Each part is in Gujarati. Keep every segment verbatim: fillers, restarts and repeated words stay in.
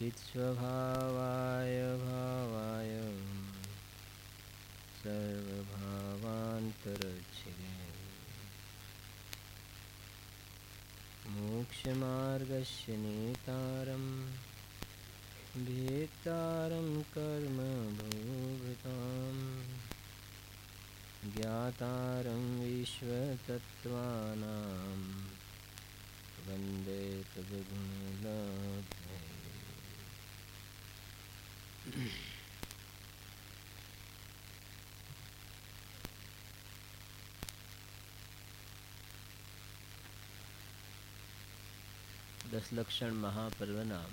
चित्स्वभावाय भावाय सर्वभावान्तरच्छिदे मोक्षमार्गस्य नेतारं भेत्तारं कर्म भूभृतां ज्ञातारं विश्वतत्त्वानां वन्दे तद्गुणलब्धये। દસલક્ષણ મહાપર્વના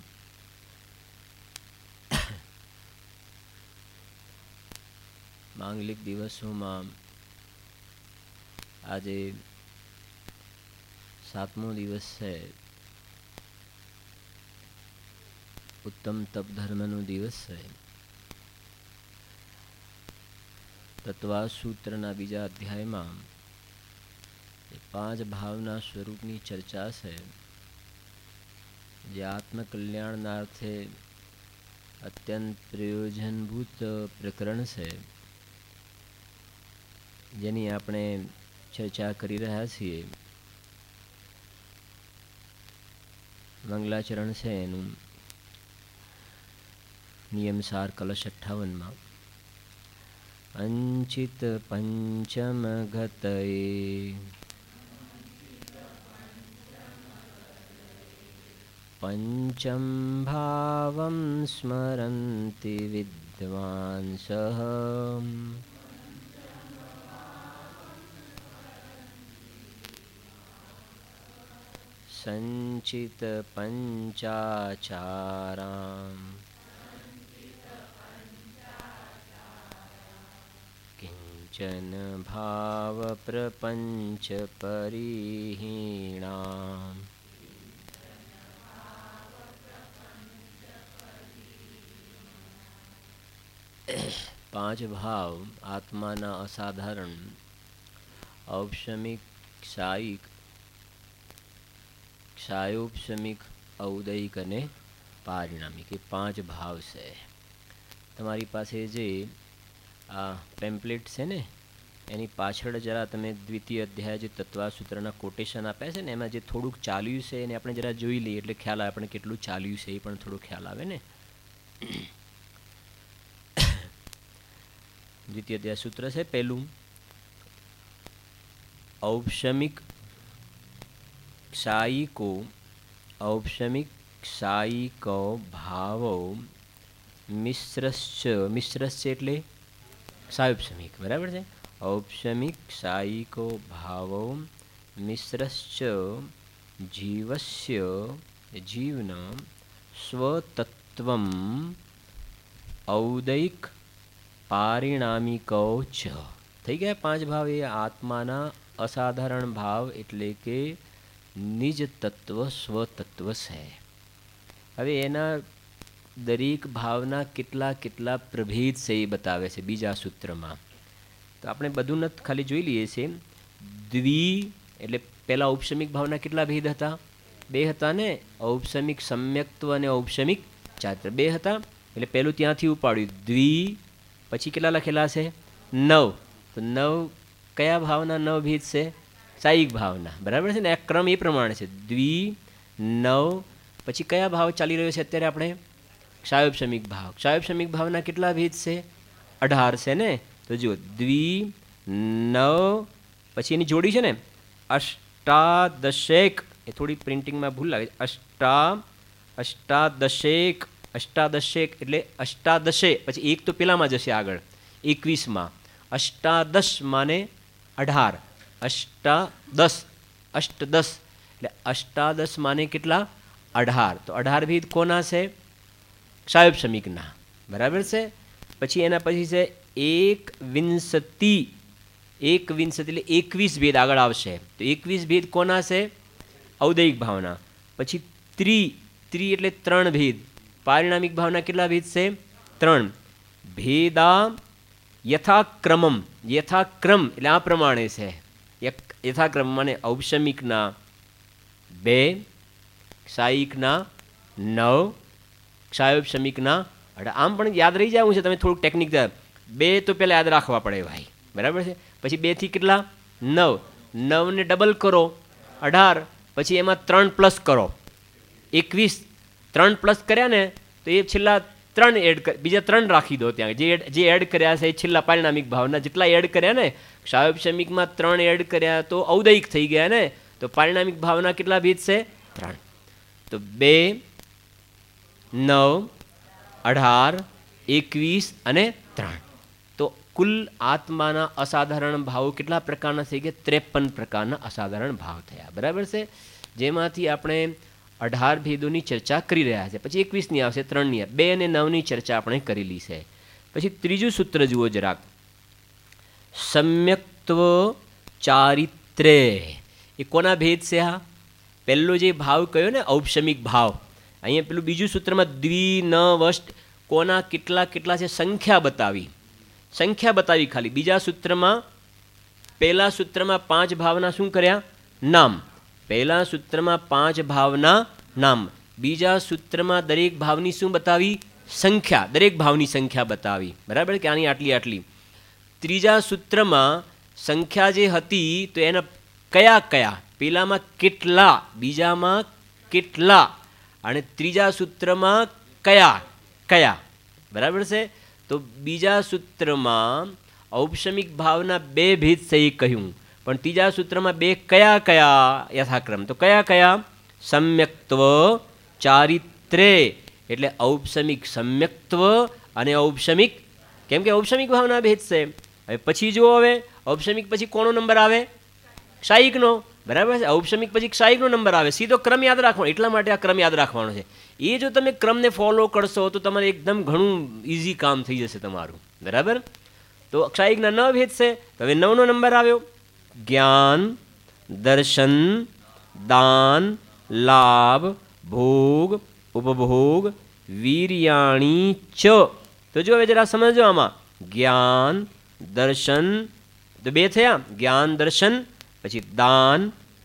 માંગલિક દિવસોમાં આજે સાતમો દિવસ છે. ઉત્તમ તપ ધર્મનો દિવસ છે. તત્વા સૂત્રના બીજા અધ્યાયમાં પાંચ ભાવના સ્વરૂપની ચર્ચા છે, જે આત્મકલ્યાણનાર્થે અત્યંત પ્રયોજનભૂત પ્રકરણ છે, જેની આપણે ચર્ચા કરી રહ્યા છીએ. મંગલાચરણ છે એનું નિયમસાર કલશ અઠ્ઠાવનમાં અંચિત પંચમ ગતયે પંચમ ભાવં સ્મરન્તિ વિદ્વાંસઃ સંચિત પંચાચારામ કિંચન ભાવ પ્રપંચ પરિહીણામ. પાંચ ભાવ આત્માના અસાધારણ, ઔપશમિક, ક્ષાયિક, ક્ષાયોપશમિક, ઔદયિક અને પારિણામિક એ પાંચ ભાવ છે. તમારી પાસે જે આ પેમ્પલેટ છે ને, એની પાછળ જરા તમે દ્વિતીય અધ્યાય જે તત્વાસૂત્રના કોટેશન આપ્યા છે ને, એમાં જે થોડુંક ચાલ્યું છે એને આપણે જરા જોઈ લઈએ, એટલે ખ્યાલ આવે આપણે કેટલું ચાલ્યું છે, એ પણ થોડો ખ્યાલ આવે ને. દ્વિતીય અધ્યાય સૂત્ર છે પહેલું, ઔપશમિક ક્ષાયિકો ઔપશમિક ક્ષાયિકો ભાવો મિશ્રશ્ચ. મિશ્રશ્ચ એટલે ક્ષાયોપશમિક, બરાબર છે. ઔપશમિક ક્ષાયિકો ભાવો મિશ્રશ્ચ જીવસ્ય જીવના સ્વતત્વમ ઔદયિક પારિણામિકો ચ. થઈ ગયા પાંચ ભાવ. એ આત્માના અસાધારણ ભાવ એટલે કે નિજ તત્વ સ્વતત્વ છે. હવે એના દરેક ભાવના કેટલા કેટલા પ્રભેદ છે એ બતાવે છે બીજા સૂત્રમાં. તો આપણે બધું નથી, ખાલી જોઈ લઈએ છીએ. દ્વિ એટલે પહેલા ઔપશમિક ભાવના કેટલા ભેદ હતા? બે હતા ને. ઔપશમિક સમ્યક્ત્વ અને ઔપશમિક ચાત્ર બે હતા. એટલે પહેલું ત્યાંથી ઉપાડ્યું દ્વિ. પછી કેટલા લખેલા છે? નવ. તો નવ કયા ભાવના નવ ભેદ છે? સાયિક ભાવના, બરાબર છે ને. આ ક્રમ એ પ્રમાણે છે. દ્વિ, નવ, પછી કયા ભાવ ચાલી રહ્યો છે અત્યારે આપણે? ક્ષાયોપશમિક ભાવ. ક્ષાયોપશમિક ભાવના કેટલા ભેદ છે? અઢાર છે ને. તો જુઓ, દ્વિ, નવ, પછી એની જોડી છે ને અષ્ટાદશેક. એ થોડી પ્રિન્ટિંગમાં ભૂલ લાગે છે. અષ્ટા અષ્ટાદશેક અષ્ટાદશેક એટલે અષ્ટાદશે, પછી એક તો પેલામાં જશે આગળ એકવીસમાં. અષ્ટાદશ માને અઢાર. અષ્ટાદશ અષ્ટદશ એટલે અષ્ટાદશ માને કેટલા? અઢાર. તો અઢાર ભેદ કોના છે? ક્ષાયોપશમિકના, બરાબર છે. પછી એના પછી છે એક વિંશતિ. એક વિંશતિ એટલે એકવીસ ભેદ આગળ આવશે. તો એકવીસ ભેદ કોના છે? ઔદયિક ભાવના. પછી ત્રી. ત્રી એટલે ત્રણ ભેદ. પારિણામિક ભાવના કેટલા ભેદ છે? ત્રણ. ભેદા યથાક્રમમ. યથાક્રમ એટલે આ પ્રમાણે છે. યથાક્રમ માને ઔપશમિકના બે, ક્ષાયિકના નવ, ક્ષાયોપશમિકના અઢાર. આમ પણ યાદ રહી જાય છે, તમે થોડુંક ટેકનિક બે તો પહેલાં યાદ રાખવા પડે ભાઈ, બરાબર છે. પછી બેથી કેટલા? નવ. નવને ડબલ કરો અઢાર, પછી એમાં ત્રણ પ્લસ કરો એકવીસ. ત્રણ પ્લસ કર્યા ને તો એ છેલ્લા ત્રણ એડ બીજા ત્રણ રાખી દો ત્યાં, જે જે એડ કર્યા છે એ છેલ્લા પારિણામિક ભાવના જેટલા એડ કર્યા ને, ક્ષાયોપશમિકમાં ત્રણ એડ કર્યા તો ઔદયિક થઈ ગયા ને, તો પારિણામિક ભાવના કેટલા ભેદ છે? ત્રણ. તો બે, નવ, અઢાર, એકવીસ અને ત્રણ. તો કુલ આત્માના અસાધારણ ભાવો કેટલા પ્રકારના થઈ ગયા? ત્રેપન પ્રકારના અસાધારણ ભાવ થયા, બરાબર છે. જેમાંથી આપણે અઢાર ભેદોની ચર્ચા કરી રહ્યા છે, પછી એકવીસની આવશે, ત્રણની, બે અને નવની ચર્ચા આપણે કરેલી છે. પછી ત્રીજું સૂત્ર જુઓ જરાક, સમ્યક્ત્વ ચારિત્ર્ય. એ કોના ભેદ છે? હા, પહેલો જે ભાવ કયો ને ઔપશમિક ભાવ, અહીંયા પેલું બીજું સૂત્રમાં દ્વિ ન વષ્ટ કોના કેટલા કેટલા છે સંખ્યા બતાવી, સંખ્યા બતાવી ખાલી. બીજા સૂત્રમાં પહેલા સૂત્રમાં પાંચ ભાવના શું કર્યા? નામ. પહેલા સૂત્રમાં પાંચ ભાવના નામ, બીજા સૂત્રમાં દરેક ભાવની શું બતાવી? સંખ્યા, દરેક ભાવની સંખ્યા બતાવી, બરાબર કે આની આટલી આટલી. ત્રીજા સૂત્રમાં સંખ્યા જે હતી તો એના કયા કયા, પેલામાં કેટલા, બીજામાં કેટલા, અને ત્રીજા સૂત્રમાં કયા કયા, બરાબર છે. તો બીજા સૂત્રમાં ઔપશમિક ભાવના બે ભેદ છે એ કહ્યું, પણ ત્રીજા સૂત્રમાં બે કયા કયા યથાક્રમ, તો કયા કયા? સમ્યક્ત્વ ચારિત્ર્ય, એટલે ઔપશમિક સમ્યક્ત્વ અને ઔપશમિક, કેમ કે ઔપશમિક ભાવના ભેદ છે. હવે પછી જુઓ, હવે ઔપશમિક પછી કોનો નંબર આવે? ક્ષાયિકનો, બરાબર છે. ઔપશમિક પછી ક્ષાયિકનો નંબર આવે, સીધો ક્રમ યાદ રાખવાનો, એટલા માટે આ ક્રમ યાદ રાખવાનો છે. એ જો તમે ક્રમને ફોલો કરશો તો તમારે એકદમ ઘણું ઇઝી કામ થઈ જશે તમારું, બરાબર. તો ક્ષાયિકના નવ ભેદ છે, તો હવે નવનો નંબર આવ્યો. જ્ઞાન, દર્શન, દાન, લાભ, ભોગ, ઉપભોગ, વીર્યાણી ચ. તો જો હવે જરા સમજો આમાં, જ્ઞાન, દર્શન, તો બે થયા, જ્ઞાન દર્શન, પછી દાન,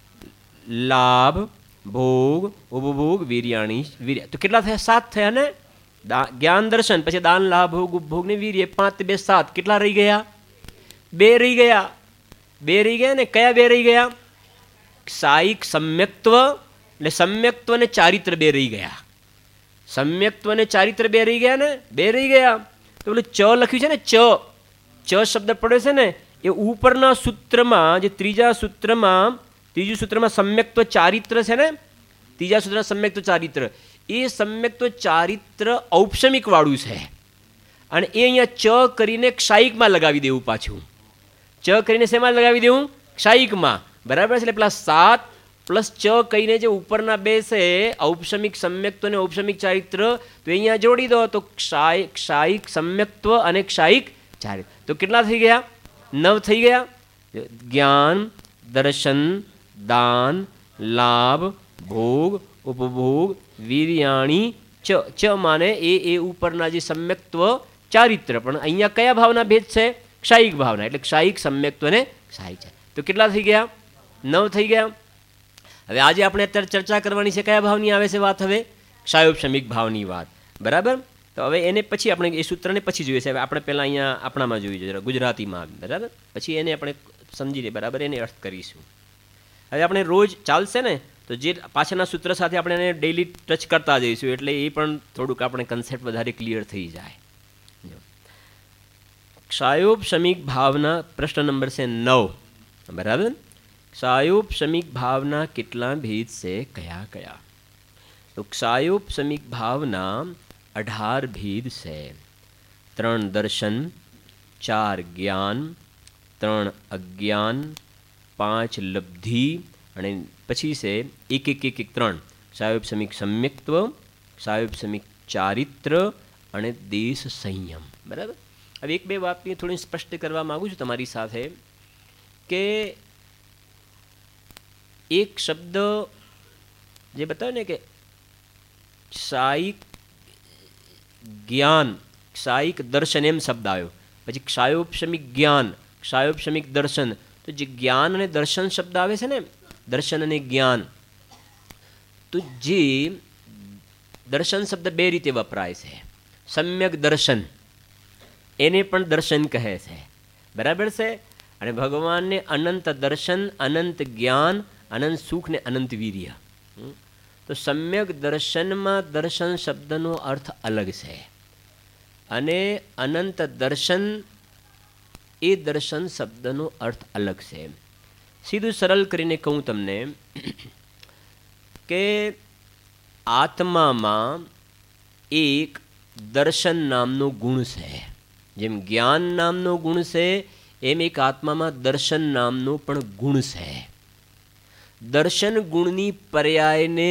લાભ, ભોગ, ઉપભોગ, વીર્યાણી વીર્ય, તો કેટલા થયા? સાત થયા ને. જ્ઞાન દર્શન પછી દાન, લાભ, ભોગ, ઉપભોગ ને વીર્ય, પાંચ બે સાત, કેટલા રહી ગયા? બે રહી ગયા, બે રહી ગયા ને. કયા બે રહી ગયા? ક્ષાયિક સમ્યક્ત્વ, એટલે સમ્યક્ત્વ ને ચારિત્ર બે રહી ગયા. સમ્યક્ત્વ ને ચારિત્ર બે રહી ગયા ને, બે રહી ગયા. તો પેલું ચ લખ્યું છે ને, ચ ચ શબ્દ પડે છે ને, એ ઉપરના સૂત્રમાં, જે ત્રીજા સૂત્રમાં, ત્રીજું સૂત્રમાં સમ્યક્ત્વ ચારિત્ર છે ને, ત્રીજા સૂત્રમાં સમ્યક્ત્વ ચારિત્ર, એ સમ્યક્ત્વ ચારિત્ર ઔપશમિક વાળું છે, અને એ અહીંયા ચ કરીને ક્ષાયિકમાં લગાવી દેવું. પાછું ચ કરીને શેમાં લગાવી દેવું? ક્ષાયિકમાં, બરાબર છે. એટલે પેલા સાત પ્લસ ચ કહીને જે ઉપરના બે છે ઔપશમિક સમ્યક્ત્વ અને ઔપશમિક ચારિત્ર, તો અહીંયા જોડી દો તો ક્ષાય ક્ષાયિક સમ્યક્ત્વ અને ક્ષાયિક ચારિત્ર. તો કેટલા થઈ ગયા? નવ થઈ ગયા. જ્ઞાન, દર્શન, દાન, લાભ, ભોગ, ઉપભોગ, વીર્યાણી ચ. ચ માને એ એ ઉપરના જે સમ્યક્ત્વ ચારિત્ર, પણ અહીંયા કયા ભાવના ભેદ છે? ક્ષાયિક ભાવના, એટલે ક્ષાયિક સમ્યક્ત્વ અને ક્ષાયિક. તો કેટલા થઈ ગયા? નવ થઈ ગયા. હવે આજે આપણે અત્યારે ચર્ચા કરવાની છે કયા ભાવની આવે છે વાત? હવે ક્ષાયોપશમિક ભાવની વાત, બરાબર. તો હવે એને પછી આપણે એ સૂત્રને પછી જોઈએ છે. હવે આપણે પહેલાં અહીંયા આપણામાં જોયું છે, ગુજરાતીમાં, બરાબર. પછી એને આપણે સમજી લઈએ, બરાબર, એને અર્થ કરીશું. હવે આપણે રોજ ચાલશે ને, તો જે પાછળના સૂત્ર સાથે આપણે એને ડેઇલી ટચ કરતા જઈશું, એટલે એ પણ થોડુંક આપણે કન્સેપ્ટ વધારે ક્લિયર થઈ જાય. ક્ષાયોપશમિક ભાવના પ્રશ્ન નંબર છે નવ, બરાબર. ક્ષાયોપશમિક ભાવના કેટલા ભેદ છે, કયા કયા? તો ક્ષાયોપશમિક ભાવના અઢાર ભેદ છે. ત્રણ દર્શન, ચાર જ્ઞાન, ત્રણ અજ્ઞાન, પાંચ લબ્ધિ, અને પછી છે એક એક એક એક ત્રણ ક્ષાયોપશમિક સમ્યક્ત્વ, ક્ષાયોપશમિક ચારિત્ર અને દેશ સંયમ, બરાબર. હવે એક બે વાતની થોડી સ્પષ્ટ કરવા માગું છું તમારી સાથે, કે એક શબ્દ જે બતાવ્યો ને કે ક્ષાયિક જ્ઞાન, ક્ષાયિક દર્શન, એમ શબ્દ આવ્યો. પછી ક્ષાયોપશમિક જ્ઞાન, ક્ષાયોપશમિક દર્શન. તો જે જ્ઞાન અને દર્શન શબ્દ આવે છે ને, દર્શન અને જ્ઞાન, તો જે દર્શન શબ્દ બે રીતે વપરાય છે. સમ્યક દર્શન, એને પણ દર્શન કહે છે, બરાબર છે. અને ભગવાનને અનંત દર્શન, અનંત જ્ઞાન, અનંત સુખ ને અનંત વીર્ય. તો સમ્યક દર્શનમાં દર્શન શબ્દનો અર્થ અલગ છે અને અનંત દર્શન એ દર્શન શબ્દનો અર્થ અલગ છે. સીધું સરળ કરીને કહું તમને કે આત્મામાં એક દર્શન નામનો ગુણ છે. જેમ જ્ઞાન નામનો ગુણ છે એમ એક આત્મામાં દર્શન નામનો પણ ગુણ છે. દર્શન ગુણની પર્યાયને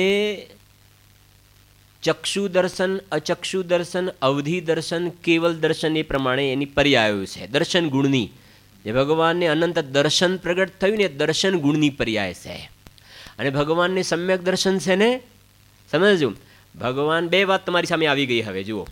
ચક્ષુ દર્શન, અચક્ષુ દર્શન, અવધિ દર્શન, કેવલ દર્શન એ પ્રમાણે એની પર્યાયો છે. દર્શન ગુણની જે ભગવાનને અનંત દર્શન પ્રગટ થયું ને દર્શન ગુણની પર્યાય છે. અને ભગવાનને સમ્યક દર્શન છે ને, સમજજો. ભગવાન બે વાત તમારી સામે આવી ગઈ. હવે જુઓ,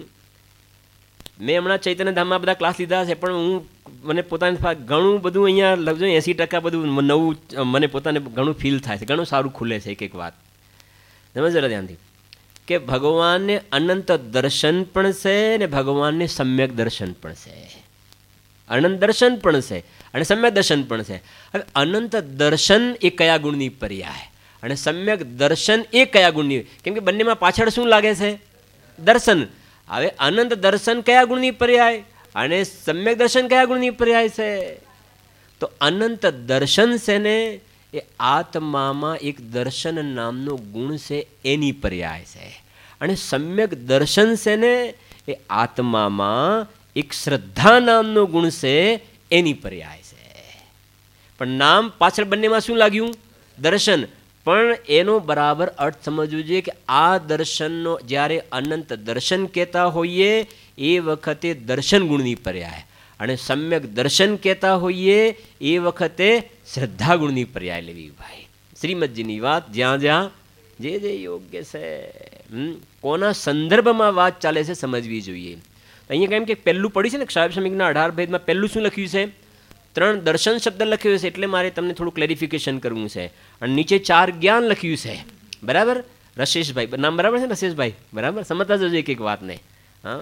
મેં હમણાં ચૈતન્ય ધામમાં બધા ક્લાસ લીધા છે, પણ હું મને પોતાને ઘણું બધું અહીંયા લગજો એંસી ટકા બધું નવું મને પોતાને ઘણું ફીલ થાય છે, ઘણું સારું ખુલે છે એક એક વાત. સમજ જરા ધ્યાનથી કે ભગવાનને અનંત દર્શન પણ છે ને ભગવાનને સમ્યક દર્શન પણ છે. અનંત દર્શન પણ છે અને સમ્યક દર્શન પણ છે. હવે અનંત દર્શન એ કયા ગુણની પર્યાય અને સમ્યક દર્શન એ કયા ગુણની? કેમ કે બંનેમાં પાછળ શું લાગે છે? દર્શન. હવે અનંત દર્શન કયા ગુણની પર્યાય અને સમ્યક દર્શન કયા ગુણની પર્યાય છે? તો અનંત દર્શન છે ને એ આત્મામાં એક દર્શન નામનો ગુણ છે એની પર્યાય છે. અને સમ્યક દર્શન છે ને એ આત્મામાં એક શ્રદ્ધા નામનો ગુણ છે એની પર્યાય છે. પણ નામ પાછળ બંનેમાં શું લાગ્યું? દર્શન. પણ એનો બરાબર અર્થ સમજવો જોઈએ કે આ દર્શનનો જ્યારે અનંત દર્શન કહેતા હોઈએ એ વખતે દર્શન ગુણની પર્યાય અને સમ્યક દર્શન કહેતા હોઈએ એ વખતે શ્રદ્ધા ગુણની પર્યાય લેવી. ભાઈ શ્રીમદજીની વાત જ્યાં જ્યાં જે જે યોગ્ય છે, કોના સંદર્ભમાં વાત ચાલે છે સમજવી જોઈએ. અહીંયા કેમ કે પહેલું પડી છે ને ક્ષાર સમીકના અઢાર ભેદમાં પહેલું શું લખ્યું છે? ત્રણ દર્શન શબ્દ લખ્યો છે, એટલે મારે તમને થોડું ક્લેરિફિકેશન કરવું છે. અને નીચે ચાર જ્ઞાન લખ્યું છે, બરાબર? રશેશભાઈ નામ બરાબર છે ને? રશેશભાઈ બરાબર સમજતા જજો એક એક વાતને. હા,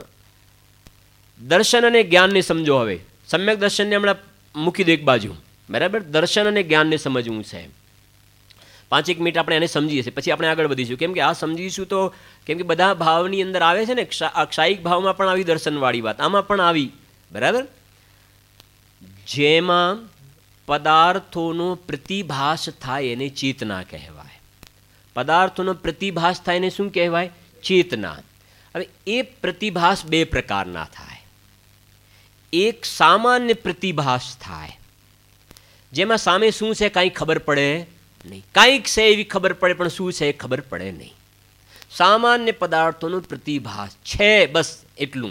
દર્શન અને જ્ઞાનને સમજો. હવે સમ્યક દર્શનને હમણાં મૂકી દો એક બાજુ, બરાબર? દર્શન અને જ્ઞાનને સમજવું છે. પાંચ એક મિનિટ આપણે એને સમજીએ છીએ, પછી આપણે આગળ વધીશું. કેમ કે આ સમજીશું તો કેમ કે બધા ભાવની અંદર આવે છે ને, ક્ષાયિક ભાવમાં પણ આવી દર્શનવાળી વાત, આમાં પણ આવી, બરાબર? જેમાં પદાર્થોનો પ્રતિભાસ થાય એને ચેતના કહેવાય. પદાર્થોનો પ્રતિભાસ થાય એને શું કહેવાય? ચેતના. હવે એ પ્રતિભાસ બે પ્રકારના થાય. એક સામાન્ય પ્રતિભાસ થાય જેમાં સામે શું છે કાંઈ ખબર પડે નહીં, કાંઈક છે એવી ખબર પડે પણ શું છે એ ખબર પડે નહીં. સામાન્ય પદાર્થોનો પ્રતિભાસ છે, બસ એટલું.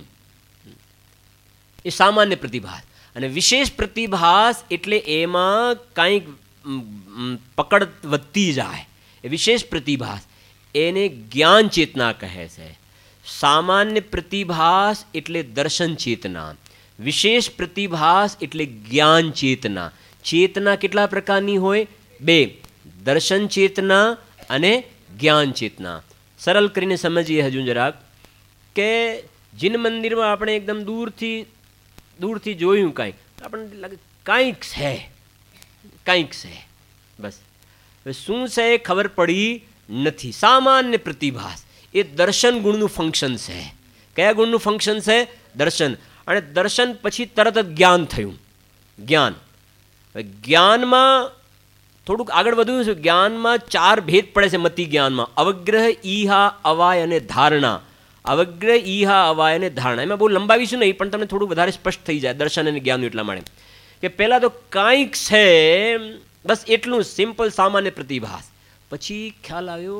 એ સામાન્ય પ્રતિભાસ. અને વિશેષ પ્રતિભાસ એટલે એમાં કાંઈક પકડ વધતી જાય, એ વિશેષ પ્રતિભાસ, એને જ્ઞાન ચેતના કહે છે. સામાન્ય પ્રતિભાસ એટલે દર્શન ચેતના, વિશેષ પ્રતિભાસ એટલે જ્ઞાન ચેતના. ચેતના કેટલા પ્રકારની હોય? બે, દર્શન ચેતના અને જ્ઞાન ચેતના. સરળ કરીને સમજીએ હજુ જરાક કે જીન મંદિરમાં આપણે એકદમ દૂરથી દૂરથી જોયું કાંઈક, આપણને લાગે કાંઈક છે, કાંઈક છે, બસ. હવે શું છે એ ખબર પડી નથી. સામાન્ય પ્રતિભાસ એ દર્શન ગુણનું ફંક્શન છે. કયા ગુણનું ફંક્શન છે? દર્શન. અને દર્શન પછી તરત જ જ્ઞાન થયું. જ્ઞાન. જ્ઞાનમાં થોડુંક આગળ વધવું છે. જ્ઞાનમાં ચાર ભેદ પડે છે મતિ જ્ઞાનમાં: અવગ્રહ, ઈહા, અવાય અને ધારણા. અવગ્રહ, ઈહા, અવાય અને ધારણા. એમાં બહુ લંબાવીશું નહીં, પણ તમને થોડું વધારે સ્પષ્ટ થઈ જાય દર્શન અને જ્ઞાનનું. એટલા માટે કે પહેલાં તો કાંઈક છે, બસ એટલું સિમ્પલ સામાન્ય પ્રતિભાસ. પછી ખ્યાલ આવ્યો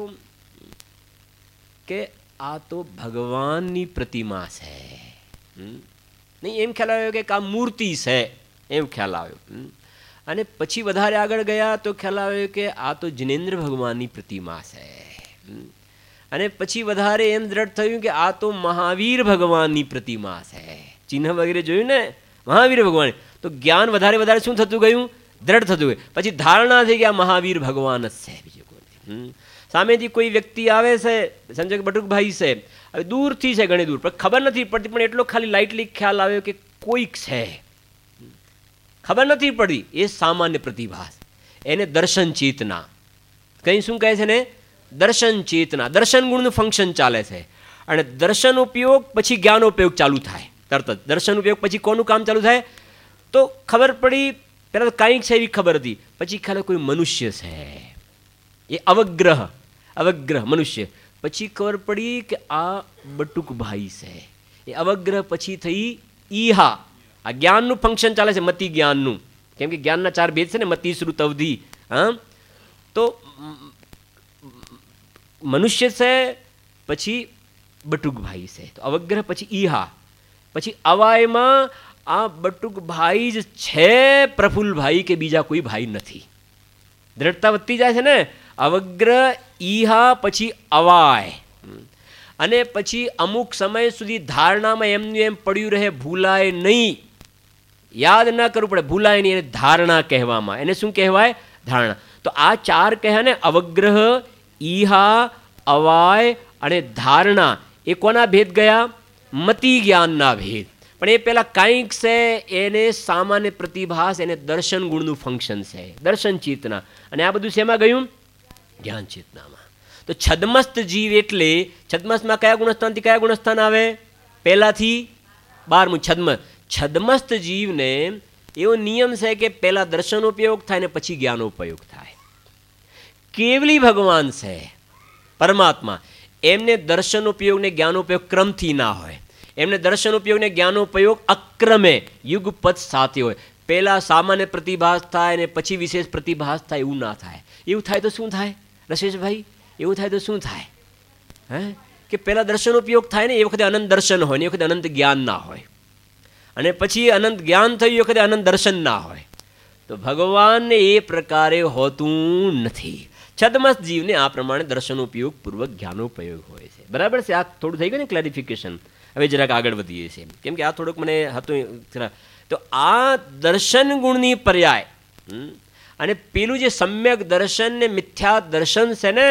કે આ તો ભગવાનની પ્રતિમા છે. નહીં, એમ ખ્યાલ આવ્યો કે આ મૂર્તિ છે, એમ ખ્યાલ આવ્યો. અને પછી વધારે આગળ ગયા તો ખ્યાલ આવ્યો કે આ તો જિનેન્દ્ર ભગવાનની પ્રતિમા છે. અને પછી વધારે એમ દ્રઢ થયું કે આ તો મહાવીર ભગવાનની પ્રતિમા છે. ચિહ્ન વગેરે જોયું ને, મહાવીર ભગવાન. તો જ્ઞાન વધારે વધારે શું થતું ગયું? દ્રઢ થતું ગયું. પછી ધારણા થઈ કે આ મહાવીર ભગવાન જ છે, બીજું કોઈ. સામેથી કોઈ વ્યક્તિ આવે છે, સમજો કે બટુકભાઈ છે, હવે દૂરથી છે, ઘણી દૂર, પણ ખબર નથી પડતી, પણ એટલો ખાલી લાઇટલી ખ્યાલ આવ્યો કે કોઈક છે, ખબર નથી પડતી, એ સામાન્ય પ્રતિભાસ, એને દર્શન ચેતના કંઈ શું કહે છે ને? દર્શન ચેતના. દર્શન ગુણનું ફંક્શન ચાલે છે, અને દર્શન ઉપયોગ પછી જ્ઞાન ઉપયોગ ચાલુ થાય તરત જ. દર્શન ઉપયોગ પછી કોનું કામ ચાલુ થાય? તો ખબર પડી, પહેલાં તો કાંઈક છે એવી ખબર હતી, પછી ખ્યાલ કોઈ મનુષ્ય છે, એ અવગ્રહ, અવગ્રહ મનુષ્ય, પછી ખબર પડી કે આ બટુકભાઈ છે, એ અવગ્રહ પછી થઈ ઈહા. આ જ્ઞાનનું ફંક્શન ચાલે છે, મતિ જ્ઞાનનું, કેમ કે જ્ઞાનના ચાર ભેદ છે ને, મતિ, શ્રુત, અવધિ. હા, તો મનુષ્ય છે, પછી બટુકભાઈ છે, તો અવગ્રહ પછી ઈહા, પછી અવાયમાં આ બટુકભાઈ જ છે, પ્રફુલ્લભાઈ કે બીજા કોઈ ભાઈ નથી. દ્રઢતા વધતી જાય છે ને. અવગ્રહ, ઈહા, પછી અવાય, અને પછી અમુક સમય સુધી ધારણામાં એમનું એમ પડ્યું રહે, ભૂલાય નહીં, યાદ ન કરવું પડે, ભૂલાય નહીં, એને ધારણા કહેવામાં. એને શું કહેવાય? ધારણા. તો આ ચાર કહ્યા ને, અવગ્રહ, ઈહા, અવાય અને ધારણા, એ કોના ભેદ ગયા? મતિ જ્ઞાનના ભેદ. પણ એ પહેલાં કાંઈક છે, એને સામાન્ય પ્રતિભાસ, એને દર્શન ગુણનું ફંક્શન છે, દર્શન ચેતના. અને આ બધું શેમાં ગયું? જ્ઞાન ચેતનામાં. તો છદ્મસ્ત જીવ એટલે, છદ્મસ્તમાં કયા ગુણસ્થાનથી કયા ગુણસ્થાન આવે? પહેલાંથી બારમું છદ્મ. છદ્મસ્ત જીવને એવો નિયમ છે કે પહેલાં દર્શનોપયોગ થાય ને પછી જ્ઞાનોપયોગ થાય. કેવલી ભગવાન છે, પરમાત્મા, એમને દર્શનોપયોગ ને જ્ઞાનોપયોગ ક્રમથી ના હોય, એમને દર્શનોપયોગ ને જ્ઞાનોપયોગ અક્રમે યુગપથ સાથે હોય. પહેલાં સામાન્ય પ્રતિભાસ થાય ને પછી વિશેષ પ્રતિભાસ થાય, એવું ના થાય. એવું થાય તો શું થાય રશેશભાઈ? એવું થાય તો શું થાય? હે, કે પહેલાં દર્શનોપયોગ થાય ને એ વખતે અનંત દર્શન હોય ને એ વખતે અનંત જ્ઞાન ના હોય, અને પછી અનંત જ્ઞાન થયું એ વખતે અનંત દર્શન ના હોય. તો ભગવાનને એ પ્રકારે હોતું નથી. છદ્મસ્ત જીવને આ પ્રમાણે દર્શનોપયોગ પૂર્વક જ્ઞાનોપયોગ હોય છે. બરાબર છે? આ થોડું થઈ ગયું ને ક્લેરિફિકેશન. હવે જરાક આગળ વધીએ છીએ, કેમ કે આ થોડુંક મને હતું. તો આ દર્શન ગુણની પર્યાય, અને પેલું જે સમ્યક દર્શન ને મિથ્યા દર્શન છે ને,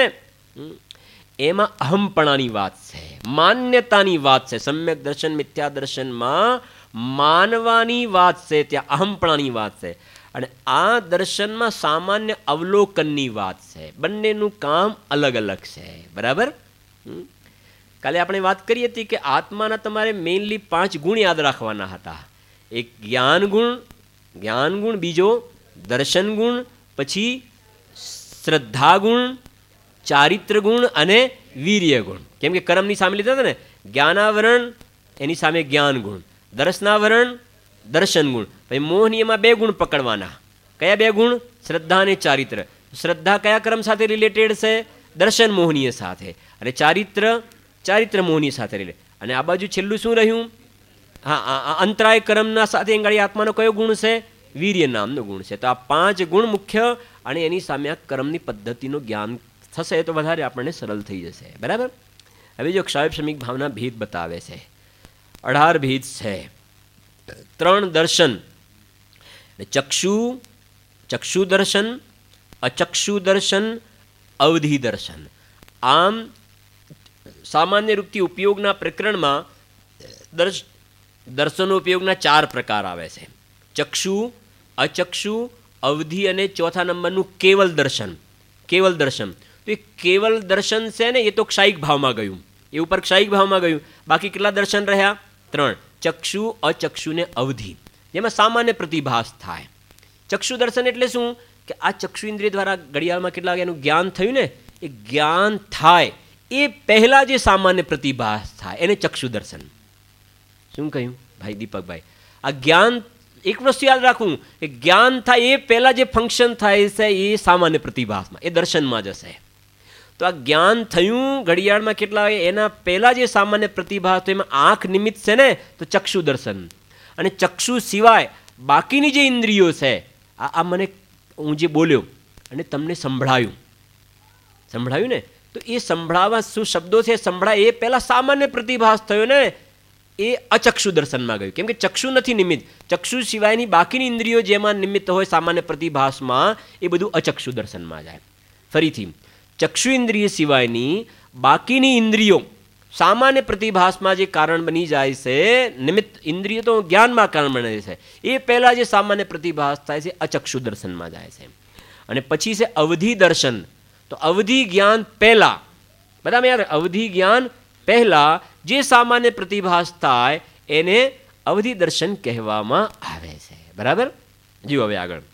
એમાં અહમપણાની વાત છે, માન્યતાની વાત છે. સમ્યક દર્શન મિથ્યા દર્શનમાં માનવાની વાત છે, ત્યાં અહમપણાની વાત છે. અને આ દર્શનમાં સામાન્ય અવલોકનની વાત છે. બંનેનું કામ અલગ અલગ છે. બરાબર? કાલે આપણે વાત કરી હતી કે આત્માના તમારે મેઇનલી પાંચ ગુણ યાદ રાખવાના હતા. એક જ્ઞાન ગુણ, જ્ઞાન ગુણ, બીજો દર્શન ગુણ, પછી શ્રદ્ધા ગુણ, ચારિત્ર ગુણ અને વીર્ય ગુણ. કેમ કે કર્મની સામે લીધા હતા ને, જ્ઞાનાવરણ એની સામે જ્ઞાન ગુણ, દર્શનાવરણ દર્શન ગુણ. પછી મોહનીયમાં બે ગુણ પકડવાના. કયા બે ગુણ? શ્રદ્ધા અને ચારિત્ર. શ્રદ્ધા કયા કર્મ સાથે રિલેટેડ છે? દર્શન મોહનીય સાથે. અને ચારિત્ર ચારિત્ર મોહનીય સાથે રિલેટેડ. અને આ બાજુ છેલ્લું શું રહ્યું? હા, અંતરાય કર્મના સાથે અંગાળી આત્માનો કયો ગુણ છે? વીર્ય નામનો ગુણ છે. તો આ પાંચ ગુણ મુખ્ય, અને એની સામે આ કર્મની પદ્ધતિનું જ્ઞાન થશે તો વધારે આપણને સરળ થઈ જશે. બરાબર? હવે જો ક્ષાયબ શમિક ભાવના ભેદ બતાવે છે. અઢાર ભેદ છે. ત્રણ દર્શન, ચક્ષુ ચક્ષુ દર્શન, અચક્ષુ દર્શન, અવધિ દર્શન. આમ સામાન્ય રૂપથી ઉપયોગના પ્રકરણમાં દર્શ દર્શનો ઉપયોગના ચાર પ્રકાર આવે છે: ચક્ષુ, અચક્ષુ, અવધિ અને ચોથા નંબરનું કેવલ દર્શન. કેવલ દર્શન, તો એ કેવલ દર્શન છે ને, એ તો ક્ષાયિક ભાવમાં ગયું, એ ઉપર ક્ષાયિક ભાવમાં ગયું. બાકી કેટલા દર્શન રહ્યા? ત્રણ: ચક્ષુ, અચક્ષુ ને અવધિ. જેમાં સામાન્ય પ્રતિભાસ થાય. ચક્ષુ દર્શન એટલે શું? કે આ ચક્ષુ ઇન્દ્રિય દ્વારા ઘડિયાળમાં કેટલા એનું જ્ઞાન થયું ને, એ જ્ઞાન થાય એ પહેલાં જે સામાન્ય પ્રતિભાસ થાય એને ચક્ષુ દર્શન. શું કહ્યું ભાઈ દીપકભાઈ? આ જ્ઞાન, એક વસ્તુ યાદ રાખવું કે જ્ઞાન થાય એ પહેલાં જે ફંક્શન થાય છે એ સામાન્ય પ્રતિભાસમાં, એ દર્શનમાં જશે. તો આ જ્ઞાન થયું ઘડિયાળમાં કેટલા હોય એના પહેલાં જે સામાન્ય પ્રતિભાસ, તો એમાં આંખ નિમિત્ત છે ને, તો ચક્ષુ દર્શન. અને ચક્ષુ સિવાય બાકીની જે ઇન્દ્રિયો છે, આ આ મને હું જે બોલ્યો અને તમને સંભળાયું, સંભળાયું ને, તો એ સંભળાવા શું શબ્દો છે સંભળાય એ પહેલાં સામાન્ય પ્રતિભાસ થયો ને, એ અચક્ષુ દર્શનમાં ગયું. કેમ કે ચક્ષુ નથી નિમિત્ત, ચક્ષુ સિવાયની બાકીની ઇન્દ્રિયો જેમાં નિમિત્ત હોય સામાન્ય પ્રતિભાસમાં, એ બધું અચક્ષુ દર્શનમાં જાય. ફરીથી, ચક્ષુ ઇન્દ્રિય સિવાયની બાકીની ઇન્દ્રિયો સામાન્ય પ્રતિભાસમાં જે કારણ બની જાય છે, નિમિત્ત ઇન્દ્રિય તો જ્ઞાનમાં કારણ બને છે, એ પહેલાં જે સામાન્ય પ્રતિભાસ થાય છે અચક્ષુ દર્શનમાં જાય છે. અને પછી છે અવધિ દર્શન. તો અવધિ જ્ઞાન પહેલાં, બરાબર યાર, અવધિ જ્ઞાન પહેલાં જે સામાન્ય પ્રતિભાસ થાય એને અવધિ દર્શન કહેવામાં આવે છે. બરાબર. જીવો હવે આગળ.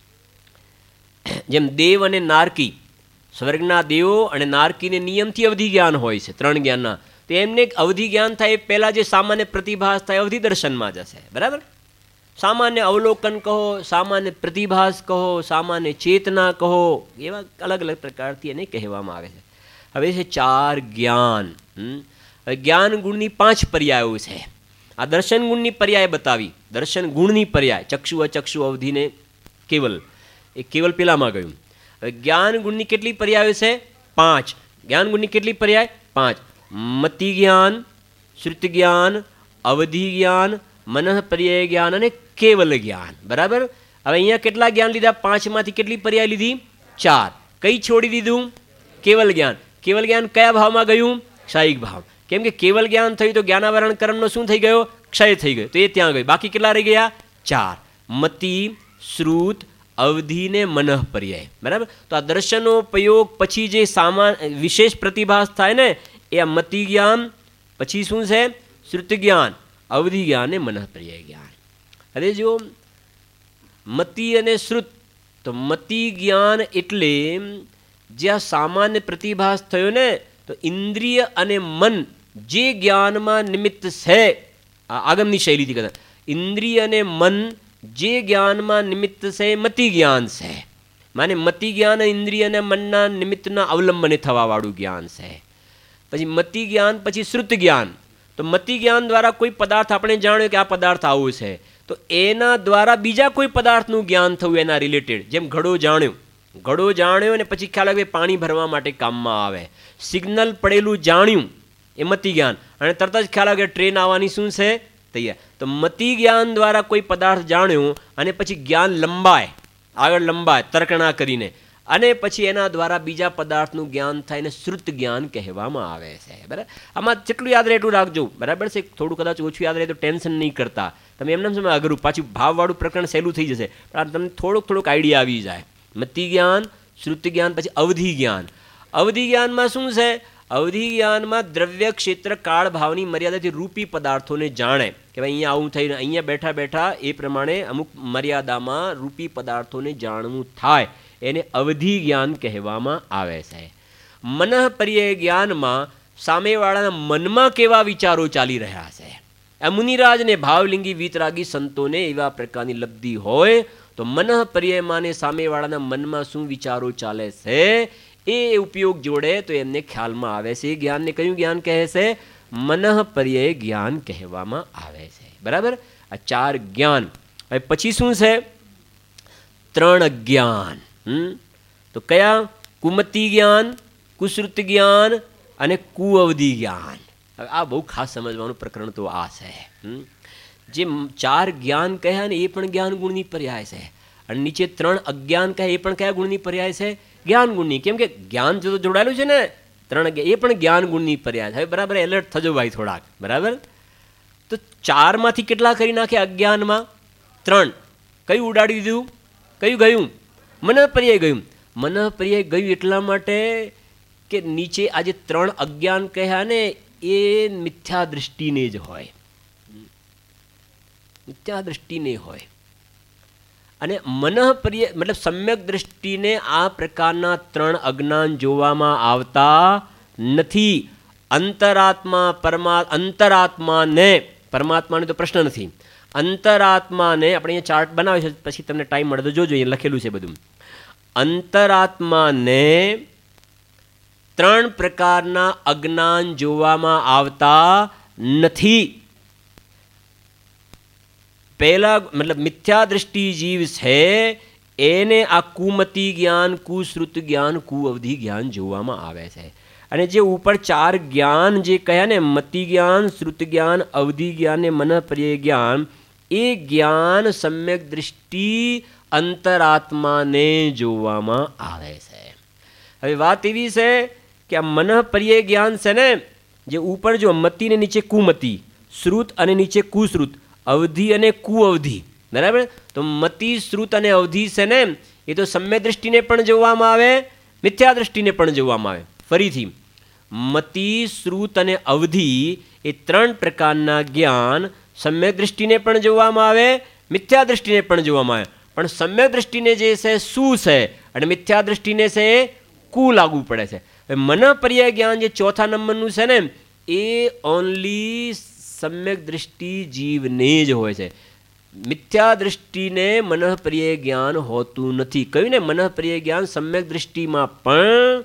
જેમ દેવ અને નારકી, સ્વર્ગના દેવો અને નારકીને નિયમથી અવધિ જ્ઞાન હોય છે, ત્રણ જ્ઞાનના. તો એમને અવધિ જ્ઞાન થાય એ પહેલાં જે સામાન્ય પ્રતિભાસ થાય અવધિ દર્શનમાં જશે. બરાબર. સામાન્ય અવલોકન કહો, સામાન્ય પ્રતિભાસ કહો, સામાન્ય ચેતના કહો, એવા અલગ અલગ પ્રકારથી એને કહેવામાં આવે છે. હવે છે ચાર જ્ઞાન. હવે જ્ઞાન ગુણની પાંચ પર્યાયો છે. આ દર્શન ગુણની પર્યાય બતાવી, દર્શન ગુણની પર્યાય ચક્ષુ અચક્ષુ અવધિને કેવલ, એ કેવલ પેલામાં ગયું. હવે જ્ઞાન ગુણની કેટલી પર્યાયો છે? પાંચ. જ્ઞાન ગુણની કેટલી પર્યાય? પાંચ. મતિ જ્ઞાન, શ્રુતિ જ્ઞાન, અવધિ જ્ઞાન, મનઃ પર્યાય જ્ઞાન અને કેવલ જ્ઞાન. બરાબર. હવે અહીંયા કેટલા જ્ઞાન લીધા? પાંચમાંથી કેટલી પર્યાય લીધી? ચાર. કઈ છોડી દીધું? કેવલ જ્ઞાન. કેવલ જ્ઞાન કયા ભાવમાં ગયું? ક્ષાયિક ભાવ. કેમ કે કેવલ જ્ઞાન થયું તો જ્ઞાનાવરણ કર્મનો શું થઈ ગયો? ક્ષય થઈ ગયો. તો એ ત્યાં ગયું. બાકી કેટલા રહી ગયા? ચાર. મતિ, શ્રુત, અવધિ ને મનઃ પર્યાય. બરાબર. તો આ દર્શનોપયોગ પછી જે સામાન વિશેષ પ્રતિભાસ થાય ને એ આ મતિ જ્ઞાન, પછી શું છે? શ્રુતિ જ્ઞાન, અવધિ જ્ઞાન ને મનઃ પર્યાય જ્ઞાન. હવે જો મતિ અને શ્રુત, તો મતિ જ્ઞાન એટલે જ્યાં સામાન્ય પ્રતિભાસ થયો ને, તો ઇન્દ્રિય અને મન જે જ્ઞાનમાં નિમિત્ત છે, આગમની શૈલીથી કહેતા, ઇન્દ્રિય અને મન જે જ્ઞાનમાં નિમિત્ત છે એ મતિ જ્ઞાન છે. માને મતિ જ્ઞાન ઇન્દ્રિય અને મનના નિમિત્તના અવલંબને થવાવાળું જ્ઞાન છે. પછી મતિ જ્ઞાન, પછી શ્રુત જ્ઞાન. તો મતિ જ્ઞાન દ્વારા કોઈ પદાર્થ આપણે જાણ્યો કે આ પદાર્થ આવું છે, તો એના દ્વારા બીજા કોઈ પદાર્થનું જ્ઞાન થયું એના રિલેટેડ. જેમ ઘડો જાણ્યો, ઘડો જાણ્યો અને પછી ખ્યાલ આવે પાણી ભરવા માટે કામમાં આવે. સિગ્નલ પડેલું જાણ્યું એ મતિ જ્ઞાન, અને તરત જ ખ્યાલ આવે કે ટ્રેન આવવાની શું છે? તૈયાર. તો મતિ જ્ઞાન દ્વારા કોઈ પદાર્થ જાણ્યું અને પછી જ્ઞાન લંબાય, આગળ લંબાય તર્કણા કરીને, અને પછી એના દ્વારા બીજા પદાર્થનું જ્ઞાન થાય ને શ્રુત જ્ઞાન કહેવામાં આવે છે. બરાબર. આમાં જેટલું યાદ રહે એટલું રાખજો. બરાબર છે. થોડું કદાચ ઓછું યાદ રહે તો ટેન્શન નહીં કરતા. તમે એમને સમય અઘરું, પાછું ભાવવાળું પ્રકરણ સહેલું થઈ જશે, પણ તમને થોડુંક થોડુંક આઈડિયા આવી જાય. મતિ જ્ઞાન, શ્રુતિ જ્ઞાન, પછી અવધિ જ્ઞાન. અવધિ જ્ઞાનમાં શું છે? અવધિ જ્ઞાનમાં દ્રવ્ય ક્ષેત્ર કાળ ભાવની મર્યાદાથી રૂપી પદાર્થોને જાણે કે ભાઈ અહીંયા આવું થઈને અહીંયા બેઠા બેઠા એ પ્રમાણે અમુક મર્યાદામાં રૂપી પદાર્થોને જાણવું થાય, એને અવધિ જ્ઞાન કહેવામાં આવે છે. મનઃ પર્યાય જ્ઞાનમાં સામેવાળાના મનમાં કેવા વિચારો ચાલી રહ્યા છે. આ મુનિરાજને ભાવલિંગી વીતરાગી સંતોને એવા પ્રકારની લબ્ધિ હોય તો મનઃ પર્યાયમાં સામેવાળાના મનમાં શું વિચારો ચાલે છે એ ઉપયોગ જોડે તો એમને ખ્યાલમાં આવે છે. એ જ્ઞાનને કયું જ્ઞાન કહે છે? મનઃ પર્યાય જ્ઞાન કહેવામાં આવે છે. બરાબર. આ ચાર જ્ઞાન. હવે પછી શું છે? ત્રણ જ્ઞાન. હમ તો કયા? કુમતિ જ્ઞાન, કુશ્રુત જ્ઞાન અને કુઅવધિ જ્ઞાન. હવે આ બહુ ખાસ સમજવાનું પ્રકરણ તો આ છે. જે ચાર જ્ઞાન કહ્યા ને એ પણ જ્ઞાન ગુણની પર્યાય છે, અને નીચે ત્રણ અજ્ઞાન કહે એ પણ કયા ગુણની પર્યાય છે? જ્ઞાન ગુણની. કેમ કે જ્ઞાન જો જોડાયેલું છે ને ત્રણ, એ પણ જ્ઞાન ગુણની પર્યાય છે. હવે બરાબર એલર્ટ થજો ભાઈ થોડાક. બરાબર. તો ચારમાંથી કેટલા કરી નાખે અજ્ઞાનમાં? ત્રણ. કયું ઉડાડી દીધું? કયું ગયું? મનઃ પર્યાય ગયું. મનઃ પર્યાય ગયું એટલા માટે કે નીચે આજે ત્રણ અજ્ઞાન કહ્યા ને એ મિથ્યા દૃષ્ટિને જ હોય, મિથ્યા દૃષ્ટિને હોય. અને મનઃ પર્યાય મતલબ સમ્યક દૃષ્ટિને આ પ્રકારના ત્રણ અજ્ઞાન જોવામાં આવતા નથી. અંતરાત્મા પરમા અંતરાત્માને, પરમાત્માને તો પ્રશ્ન નથી, અંતરાત્માને આપણે અહીંયા ચાર્ટ બનાવે છે, પછી તમને ટાઈમ મળે તો જોજો, અહીંયા લખેલું છે બધું. અંતરાત્માને ત્રણ પ્રકારના અજ્ઞાન જોવામાં આવતા નથી. પહેલા મતલબ મિથ્યા દૃષ્ટિ જીવ છે એને આ કુમતિ જ્ઞાન, કુશ્રુત જ્ઞાન, કુઅવધિ જ્ઞાન જોવામાં આવે છે. અને જે ઉપર ચાર જ્ઞાન જે કહ્યા ને, મતિ જ્ઞાન, શ્રુત જ્ઞાન, અવધિ જ્ઞાન ને મનઃ પર્યાય જ્ઞાન, એ જ્ઞાન સમ્યક દૃષ્ટિ અંતરાત્માને જોવામાં આવે છે. હવે વાત એવી છે કે આ મન પર્યાય જ્ઞાન છે ને, જે ઉપર જો મતિ ને નીચે કુમતિ, શ્રુત અને નીચે કુશ્રુત, અવધિ અને કુઅવધિ, બરાબર. તો મતિ, શ્રુત અને અવધિ છે ને એ તો સમ્યક દ્રષ્ટિને પણ જોવામાં આવે, મિથ્યા દ્રષ્ટિને પણ જોવામાં આવે. ફરીથી, મતિ, શ્રુત અને અવધિ એ ત્રણ પ્રકારના જ્ઞાન સમ્યક દ્રષ્ટિને પણ જોવામાં આવે, મિથ્યા દ્રષ્ટિને પણ જોવામાં આવે. પણ સમ્યક દ્રષ્ટિને જે છે શું છે અને મિથ્યા દ્રષ્ટિને છે એ કુ લાગુ પડે છે. મન પર્યાય જ્ઞાન જે ચોથા નંબરનું છે ને એ ઓનલી સમ્યક દ્રષ્ટિ જીવને જ હોય છે. મિથ્યા દ્રષ્ટિને મન પર્યાય જ્ઞાન હોતું નથી. કહ્યું ને, મન પર્યાય જ્ઞાન સમ્યક દ્રષ્ટિમાં પણ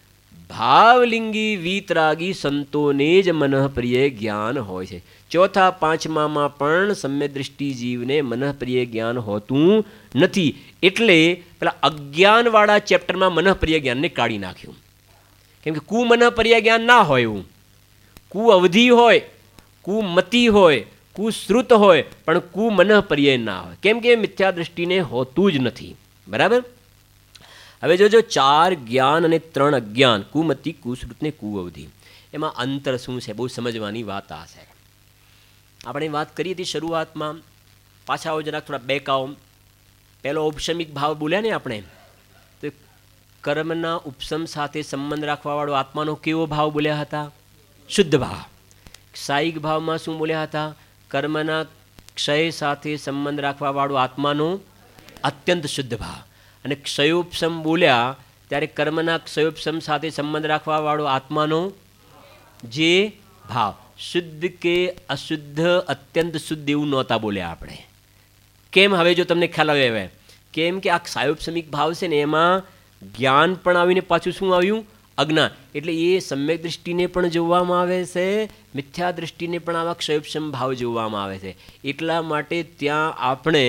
ભાવલિંગી વીતરાગી સંતોને જ મન પર્યાય જ્ઞાન હોય છે. ચોથા પાંચમામાં પણ સમ્યક દ્રષ્ટિ જીવને મન પર્યાય જ્ઞાન હોતું નથી. એટલે પેલા અજ્ઞાનવાળા ચેપ્ટરમાં મન પર્યાય જ્ઞાનને કાઢી નાખ્યું. કેમ કે કુ મન પર્યાય જ્ઞાન ના હોય, એવું કુ અવધિ હોય, કુ મતિ હોય, કુ શ્રુત હોય, પણ કુ મન પર્યાય ના હોય. કેમ કે મિથ્યા દ્રષ્ટિને હોતું જ નથી. બરાબર. હવે જોજો, ચાર જ્ઞાન અને ત્રણ અજ્ઞાન, કુમતિ, કુશ્રુત ને કુઅવધિ, એમાં અંતર શું છે? બહુ સમજવાની વાત આ છે. આપણે વાત કરી હતી શરૂઆતમાં, પાછા આવો જરાક થોડા બેકાઓ. પહેલો ઔપશમિક ભાવ બોલ્યા ને આપણે, તો કર્મના ઉપશમ સાથે સંબંધ રાખવાવાળો આત્માનો કેવો ભાવ બોલ્યા હતા? શુદ્ધ ભાવ. સાયિક ભાવમાં શું બોલ્યા હતા? કર્મના ક્ષય સાથે સંબંધ રાખવાવાળો આત્માનો અત્યંત શુદ્ધ ભાવ. અને ક્ષયોપશમ બોલ્યા ત્યારે કર્મના ક્ષયોપશમ સાથે સંબંધ રાખવાવાળો આત્માનો જે ભાવ, શુદ્ધ કે અશુદ્ધ, અત્યંત શુદ્ધ એવું નહોતા બોલ્યા આપણે. કેમ? હવે જો તમને ખ્યાલ આવે હવે, કેમ કે આ ક્ષયોપશમિક ભાવ છે ને એમાં જ્ઞાન પણ આવીને પાછું શું આવ્યું? અજ્ઞાન. એટલે એ સમ્યક દૃષ્ટિને પણ જોવામાં આવે છે, મિથ્યા દૃષ્ટિને પણ આવા ક્ષયોપશમ ભાવ જોવામાં આવે છે. એટલા માટે ત્યાં આપણે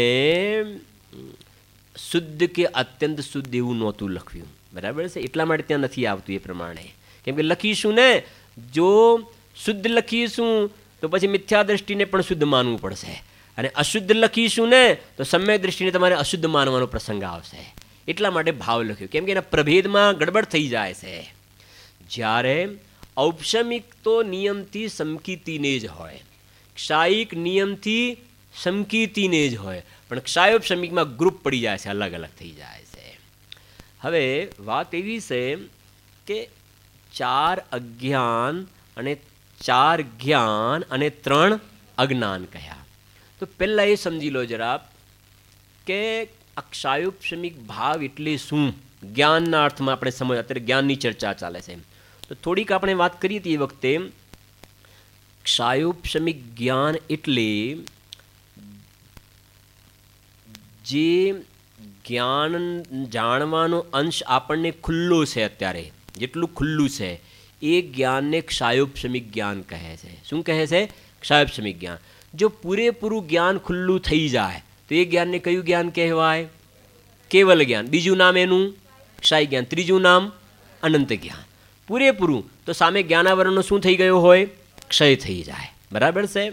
શુદ્ધ કે અત્યંત શુદ્ધ એવું નહોતું લખ્યું. બરાબર છે. એટલા માટે ત્યાં નથી આવતું એ પ્રમાણે. કેમ કે લખીશું ને, જો શુદ્ધ લખીશું તો પછી મિથ્યા દૃષ્ટિને પણ શુદ્ધ માનવું પડશે, અને અશુદ્ધ લખીશું ને તો સમ્યક દૃષ્ટિને તમારે અશુદ્ધ માનવાનો પ્રસંગ આવશે. એટલા માટે ભાવ લખ્યો. કેમ કે એના પ્રભેદમાં ગડબડ થઈ જાય છે. જ્યારે ઔપશમિક તો નિયમથી સમકીતીને જ હોય, ક્ષાયિક નિયમથી સમકીતીને જ હોય, પણ ક્ષાયોપશમિકમાં ગ્રુપ પડી જાય છે, અલગ અલગ થઈ જાય છે. હવે વાત એવી છે કે ચાર અજ્ઞાન અને ચાર જ્ઞાન અને ત્રણ અજ્ઞાન કહ્યા. તો પહેલાં એ સમજી લો જરા કે આ ક્ષાયોપશમિક ભાવ એટલે શું? જ્ઞાનના અર્થમાં આપણે સમજ, અત્યારે જ્ઞાનની ચર્ચા ચાલે છે, તો થોડીક આપણે વાત કરી હતી એ વખતે. ક્ષાયોપશમિક જ્ઞાન એટલે જે જ્ઞાન જાણવાનો અંશ આપણને ખુલ્લો છે, અત્યારે જેટલું ખુલ્લું છે એ જ્ઞાનને ક્ષાયોપશમિક જ્ઞાન કહે છે. શું કહે છે? ક્ષાયોપશમિક જ્ઞાન. જો પૂરેપૂરું જ્ઞાન ખુલ્લું થઈ જાય તો એ જ્ઞાનને કયું જ્ઞાન કહેવાય? કેવલ જ્ઞાન. બીજું નામ એનું ક્ષાય જ્ઞાન, ત્રીજું નામ અનંત જ્ઞાન. પૂરેપૂરું તો સામે જ્ઞાનાવરણનો શું થઈ ગયો હોય? ક્ષય થઈ જાય. બરાબર છે.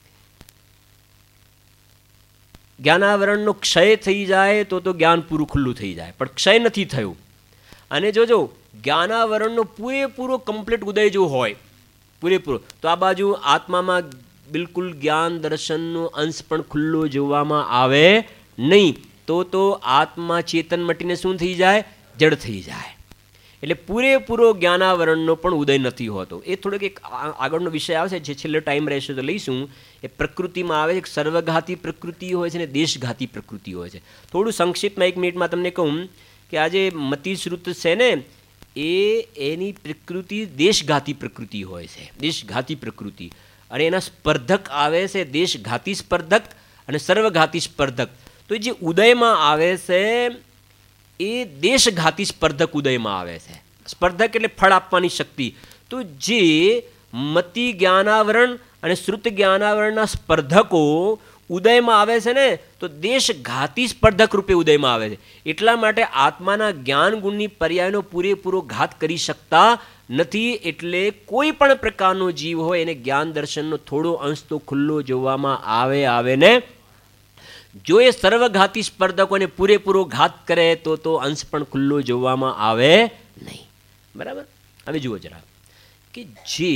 જ્ઞાનાવરણનો ક્ષય થઈ જાય તો તો જ્ઞાન પૂરું ખુલ્લું થઈ જાય, પણ ક્ષય નથી થયું. અને જોજો, જ્ઞાનાવરણનો પૂરેપૂરો કમ્પ્લીટ ઉદય જો હોય પૂરેપૂરો, તો આ બાજુ આત્મામાં બિલકુલ જ્ઞાન દર્શનનો અંશ પણ ખુલ્લો જોવામાં આવે નહીં. તો તો આત્મા ચેતન મટીને શું થઈ જાય? જડ થઈ જાય. એટલે પૂરેપૂરો જ્ઞાનાવરણનો પણ ઉદય નથી હોતો. એ થોડોક એક આગળનો વિષય આવશે, જે છેલ્લો ટાઈમ રહેશે તો લઈશું. એ પ્રકૃતિમાં આવે છે, સર્વઘાતી પ્રકૃતિ હોય છે ને દેશઘાતી પ્રકૃતિ હોય છે. થોડું સંક્ષિપ્તમાં એક મિનિટમાં તમને કહું કે આજે મતિશ્રુત છે ને એ એની પ્રકૃતિ દેશઘાતી પ્રકૃતિ હોય છે, દેશઘાતી પ્રકૃતિ. અને એના સ્પર્ધક આવે છે દેશઘાતી સ્પર્ધક અને સર્વઘાતી સ્પર્ધક. તો જે ઉદયમાં આવે છે એ દેશઘાતી સ્પર્ધક ઉદયમાં આવે છે. સ્પર્ધક એટલે ફળ આપવાની શક્તિ. તો જે મતિ જ્ઞાનાવરણ અને શ્રુત જ્ઞાનાવરણના સ્પર્ધકો ઉદયમાં આવે છે ને, તો દેશઘાતી સ્પર્ધક રૂપે ઉદયમાં આવે છે. એટલા માટે આત્માના જ્ઞાન ગુણની પર્યાયનો પૂરેપૂરો ઘાત કરી શકતા નથી. એટલે કોઈ પણ પ્રકારનો જીવ હોય એને જ્ઞાન દર્શનનો થોડો અંશ તો ખુલ્લો જોવામાં આવે આવે ને. જો એ સર્વઘાતી સ્પર્ધકોને પૂરેપૂરો ઘાત કરે તો તો અંશ પણ ખુલ્લો જોવામાં આવે નહીં. બરાબર. હવે જુઓ જરા કે જે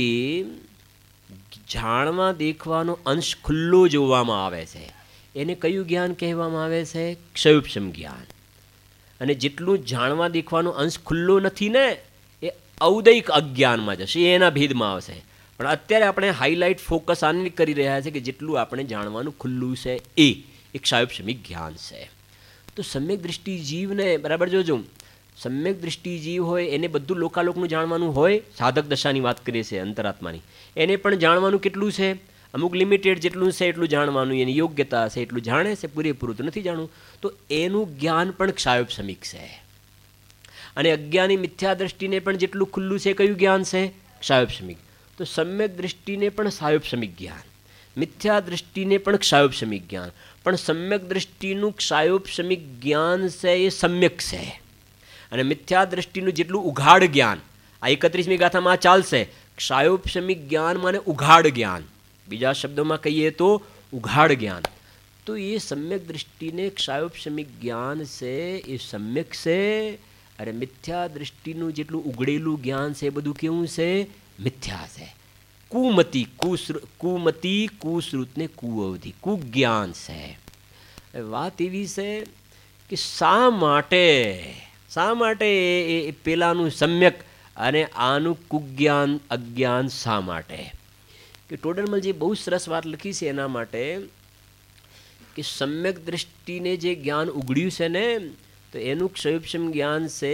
જાણવા દેખવાનો અંશ ખુલ્લો જોવામાં આવે છે એને કયું જ્ઞાન કહેવામાં આવે છે? ક્ષયોપશમ જ્ઞાન. અને જેટલું જાણવા દેખવાનો અંશ ખુલ્લો નથી ને એ ઔદૈક અજ્ઞાનમાં જશે, એના ભેદમાં આવશે. પણ અત્યારે આપણે હાઇલાઇટ ફોકસ આને કરી રહ્યા છે કે જેટલું આપણે જાણવાનું ખુલ્લું છે એ એક ક્ષયોપશમિક જ્ઞાન છે. તો સમ્યક દૃષ્ટિ જીવને બરાબર જોજો, સમ્યક દૃષ્ટિ જીવ હોય એને બધું લોકાલોકનું જાણવાનું હોય. સાધક દશાની વાત કરીએ છીએ અંતરાત્માની, એને પણ જાણવાનું કેટલું છે? અમુક લિમિટેડ જેટલું છે એટલું જાણવાનું, એની યોગ્યતા છે એટલું જાણે છે, પૂરેપૂરું તો નથી જાણવું. તો એનું જ્ઞાન પણ ક્ષયોપશમિક છે. અને અજ્ઞાની મિથ્યા દૃષ્ટિને પણ જેટલું ખુલ્લું છે કયું જ્ઞાન છે? ક્ષયોપશમિક. તો સમ્યક દૃષ્ટિને પણ ક્ષયોપશમિક જ્ઞાન, મિથ્યા દૃષ્ટિને પણ ક્ષયોપશમિક જ્ઞાન. પણ સમ્યક દૃષ્ટિનું ક્ષયોપશમિક જ્ઞાન છે એ સમ્યક છે. અને મિથ્યા દૃષ્ટિનું જેટલું ઉઘાડ જ્ઞાન, આ એકત્રીસમી ગાથામાં આ ચાલશે. ક્ષયોપશમિક જ્ઞાન માને ઉઘાડ જ્ઞાન, બીજા શબ્દોમાં કહીએ તો ઉઘાડ જ્ઞાન. તો એ સમ્યક દૃષ્ટિને ક્ષયોપશમિક જ્ઞાન છે એ સમ્યક છે. અરે મિથ્યા દૃષ્ટિનું જેટલું ઉઘડેલું જ્ઞાન છે એ બધું કેવું છે? મિથ્યા છે. કુમતી કુશ્રુ કુમતી કુશ્રુતને કુઅવધિ કુજ્ઞાન છે. વાત એવી છે કે શા માટે શા માટે એ પેલાનું સમ્યક અને આનું કુજ્ઞાન અજ્ઞાન શા માટે? કે ટોડરમલજી બહુ સરસ વાત લખી છે એના માટે કે સમ્યક દૃષ્ટિને જે જ્ઞાન ઉઘડ્યું છે ને તો એનું ક્ષયોપશમ જ્ઞાન છે,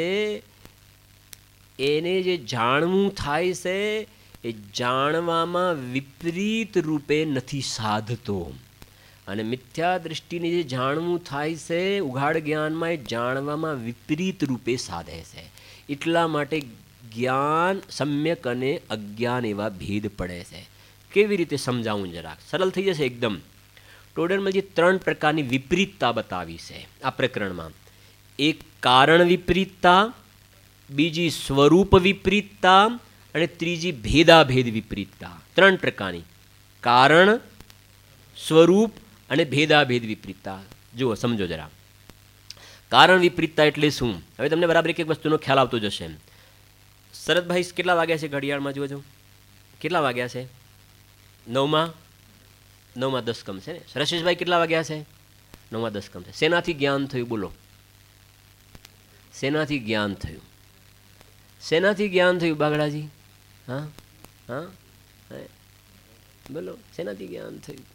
એને જે જાણવું થાય છે એ જાણવામાં વિપરીત રૂપે નથી સાધતો. અને મિથ્યા દૃષ્ટિને જે જાણવું થાય છે ઉઘાડ જ્ઞાનમાં એ જાણવામાં વિપરીત રૂપે સાધે છે. એટલા માટે જ્ઞાન સમ્યક અને અજ્ઞાન એવા ભેદ પડે છે. કેવી રીતે સમજાવું જરાક સરળ થઈ જશે એકદમ. ટોડરમલ જે ત્રણ પ્રકારની વિપરીતતા બતાવી છે આ પ્રકરણમાં. એક કારણ વિપરીતતા, બીજી સ્વરૂપ વિપરીતતા અને ત્રીજી ભેદાભેદ વિપરીતતા. ત્રણ પ્રકારની કારણ, સ્વરૂપ અને ભેદાભેદ વિપરીતતા. જુઓ સમજો જરા. કારણ વિપરીતતા એટલે શું? હવે તમને બરાબર એક એક વસ્તુનો ખ્યાલ આવતો જશે. શરદભાઈ કેટલા વાગ્યા છે ઘડિયાળમાં? જોજો કેટલા વાગ્યા છે? નવમાં નવમાં દસ કમ છે ને. રશેશભાઈ કેટલા વાગ્યા છે? નવમાં દસ કમ છે. શેનાથી જ્ઞાન થયું? બોલો, શેનાથી જ્ઞાન થયું? શેનાથી જ્ઞાન થયું બાગડાજી? હા હા બોલો, શેનાથી જ્ઞાન થયું?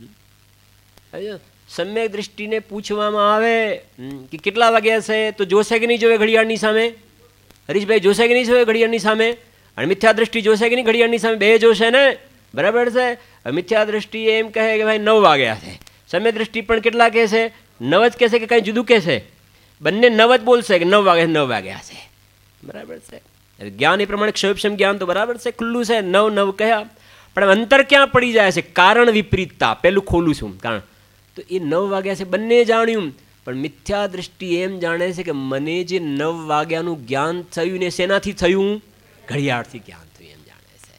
સમ્યક દૃષ્ટિને પૂછવામાં આવે કે કેટલા વાગ્યા છે તો જોશે કે નહીં જોવે ઘડિયાળની સામે? હરીશભાઈ જોશે કે નહીં જોવે ઘડિયાળની સામે? અને મિથ્યા દૃષ્ટિ જોશે કે નહીં ઘડિયાળની સામે? બે જોશે ને, બરાબર છે. મિથ્યા દૃષ્ટિ એમ કહે કે ભાઈ નવ વાગ્યા છે, સમ્યક દૃષ્ટિ પણ કેટલા કહે છે? નવ જ કહેશે કે કંઈ જુદું કહેશે? બંને નવ જ બોલશે કે નવ વાગ્યા નવ વાગ્યા છે, બરાબર છે. જ્ઞાન એ પ્રમાણે ક્ષયોપશમ જ્ઞાન તો બરાબર છે, ખુલ્લું છે, નવ નવ કહ્યા. પણ અંતર ક્યાં પડી જાય છે? કારણ વિપરીતતા. પહેલું ખોલું છું કારણ તો એ નવ વાગ્યા છે બંને જાણ્યું, પણ મિથ્યા દૃષ્ટિ એમ જાણે છે કે મને જે નવ વાગ્યાનું જ્ઞાન થયું ને શેનાથી થયું? ઘડિયાળથી જ્ઞાન થયું એમ જાણે છે.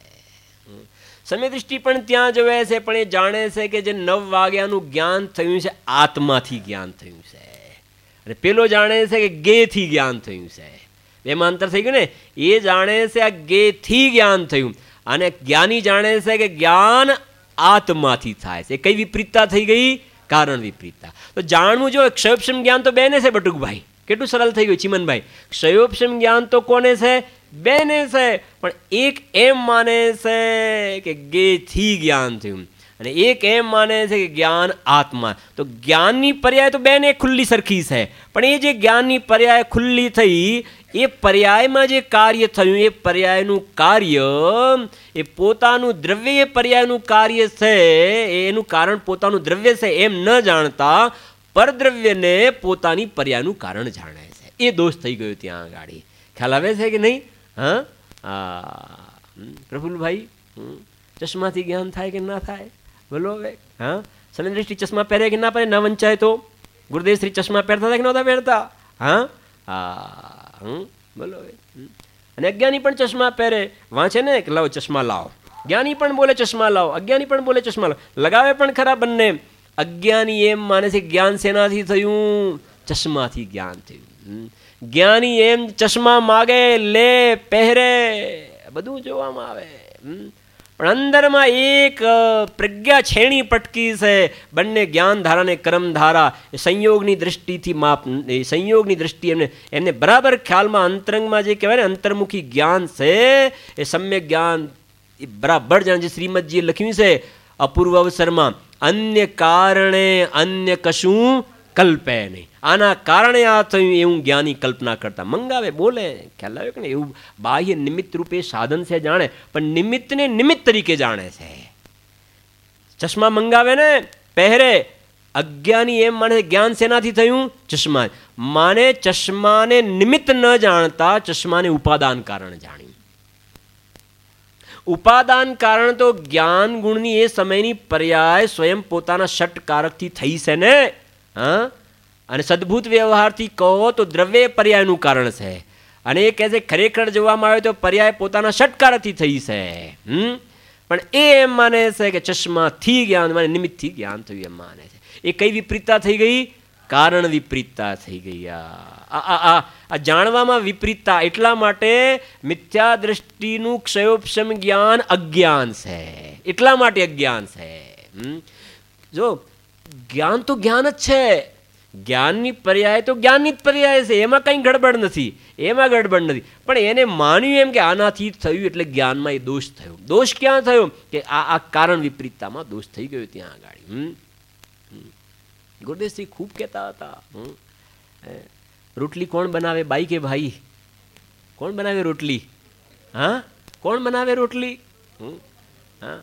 સમ્યક દૃષ્ટિ પણ ત્યાં જોવે છે, પણ એ જાણે છે કે જે નવ વાગ્યાનું જ્ઞાન થયું છે આત્માથી જ્ઞાન થયું છે. અને પેલો જાણે છે કે ગેથી જ્ઞાન થયું છે. એમાં અંતર થઈ ગયું ને. એ જાણે છે આ ગેથી જ્ઞાન થયું, અને જ્ઞાની જાણે છે કે જ્ઞાન આત્માથી થાય છે. કઈ વિપરીતતા થઈ ગઈ? કારણ વિપરીતતા. તો જાણવું જો ક્ષયોપશમ જ્ઞાન તો બેને છે બટુકભાઈ, કેટલું સરળ થઈ ગયું ચિમનભાઈ. ક્ષયોપશમ જ્ઞાન તો કોને છે? બેને છે. પણ એક એમ માને છે કે ગેથી જ્ઞાન થયું, અને એક એમ માને છે કે જ્ઞાન આત્મા. તો જ્ઞાનની પર્યાય તો બેને ખુલ્લી સરખી છે, પણ એ જે જ્ઞાનની પર્યાય ખુલ્લી થઈ એ પર્યાયમાં જે કાર્ય થયું એ પર્યાયનું કાર્ય એ પોતાનું દ્રવ્ય એ પર્યાયનું કાર્ય છે, એનું કારણ પોતાનું દ્રવ્ય છે એમ ન જાણતા પરદ્રવ્યને પોતાની પર્યાયનું કારણ જાણે છે. એ દોષ થઈ ગયો ત્યાં આગળ. ખ્યાલ આવે છે કે નહીં? હા હા પ્રફુલભાઈ, ચશ્માથી જ્ઞાન થાય કે ના થાય? બોલો હવે. હા સમ્યક દૃષ્ટિ ચશ્મા પહેરે કે ના પહેરે? ના વંચાય તો? ગુરુદેવ શ્રી ચશ્મા પહેરતા હતા કે નહોતા પહેરતા? હા હા હમ બોલો. અને અજ્ઞાની પણ ચશ્મા પહેરે, વાંચે ને કે લાવો ચશ્મા લાવો. જ્ઞાની પણ બોલે ચશ્મા લાવો, અજ્ઞાની પણ બોલે ચશ્મા લાવો. લગાવે પણ ખરા બંને. અજ્ઞાની એમ માને છે જ્ઞાન શેનાથી થયું? ચશ્માથી જ્ઞાન થયું. જ્ઞાની એમ ચશ્મા માગે, લે, પહેરે, બધું જોવામાં આવે, પણ અંદરમાં એક પ્રજ્ઞા છેણી પટકી છે. બંને જ્ઞાન ધારા ને કર્મ ધારા એ સંયોગની દ્રષ્ટિથી માપ, એ સંયોગની દ્રષ્ટિ એમને એમને બરાબર ખ્યાલમાં અંતરંગમાં જે કહેવાય ને અંતર્મુખી જ્ઞાન છે એ સમ્યક જ્ઞાન એ બરાબર જાણે. જે શ્રીમદજીએ લખ્યું છે અપૂર્વ અવસરમાં, અન્ય કારણે અન્ય કશું કલ્પે નહીં. આના કારણે આ થયું એવું જ્ઞાની કલ્પના કરતા મંગાવે, બોલે, ખ્યાલ આવ્યો કે ને? એવું બાહ્ય નિમિત્ત રૂપે સાધન છે જાણે, પણ નિમિત્તને નિમિત્ત તરીકે જાણે છે. ચશ્મા મંગાવે ને, પહેરે, અજ્ઞાની એમ માને જ્ઞાન શેનાથી થયું? ચશ્મા માને. ચશ્માને નિમિત્ત ન જાણતા ચશ્માને ઉપાદાન કારણ જાણ્યું. ઉપાદાન કારણ તો જ્ઞાન ગુણની એ સમયની પર્યાય સ્વયં પોતાના ષટકારકથી થઈ છે ને. હા, અને સદભૂત વ્યવહારથી કહો તો દ્રવ્ય પર્યાયનું કારણ છે, અને એ કહે છે ખરેખર જોવામાં આવે તો પર્યાય પોતાના ષટકારકથી થઈ છે. હમ પણ એ એમ માને છે કે ચશ્માથી જ્ઞાન માને, નિમિત્તથી જ્ઞાન થયું એમ માને છે. એ કઈ વિપરીતતા થઈ ગઈ? કારણ વિપરીતતા થઈ ગઈ. આ આ જાણવામાં વિપરીતતા. એટલા માટે મિથ્યા દ્રષ્ટિનું ક્ષયોપશમ જ્ઞાન અજ્ઞાન છે, એટલા માટે અજ્ઞાન છે. જો જ્ઞાન તો જ્ઞાન જ છે, જ્ઞાનની પર્યાય તો જ્ઞાનની જ પર્યાય છે, એમાં કંઈ ગડબડ નથી, એમાં ગડબડ નથી. પણ એને માન્યું એમ કે આનાથી થયું એટલે જ્ઞાનમાં એ દોષ થયો. દોષ ક્યાં થયો? કે આ આ કારણ વિપરીતતામાં દોષ થઈ ગયો ત્યાં આગળ. હમ ગુરુદેવશ્રી ખૂબ કહેતા હતા, રોટલી કોણ બનાવે, બાઈ કે ભાઈ? કોણ બનાવે રોટલી? હા, કોણ બનાવે રોટલી? હા,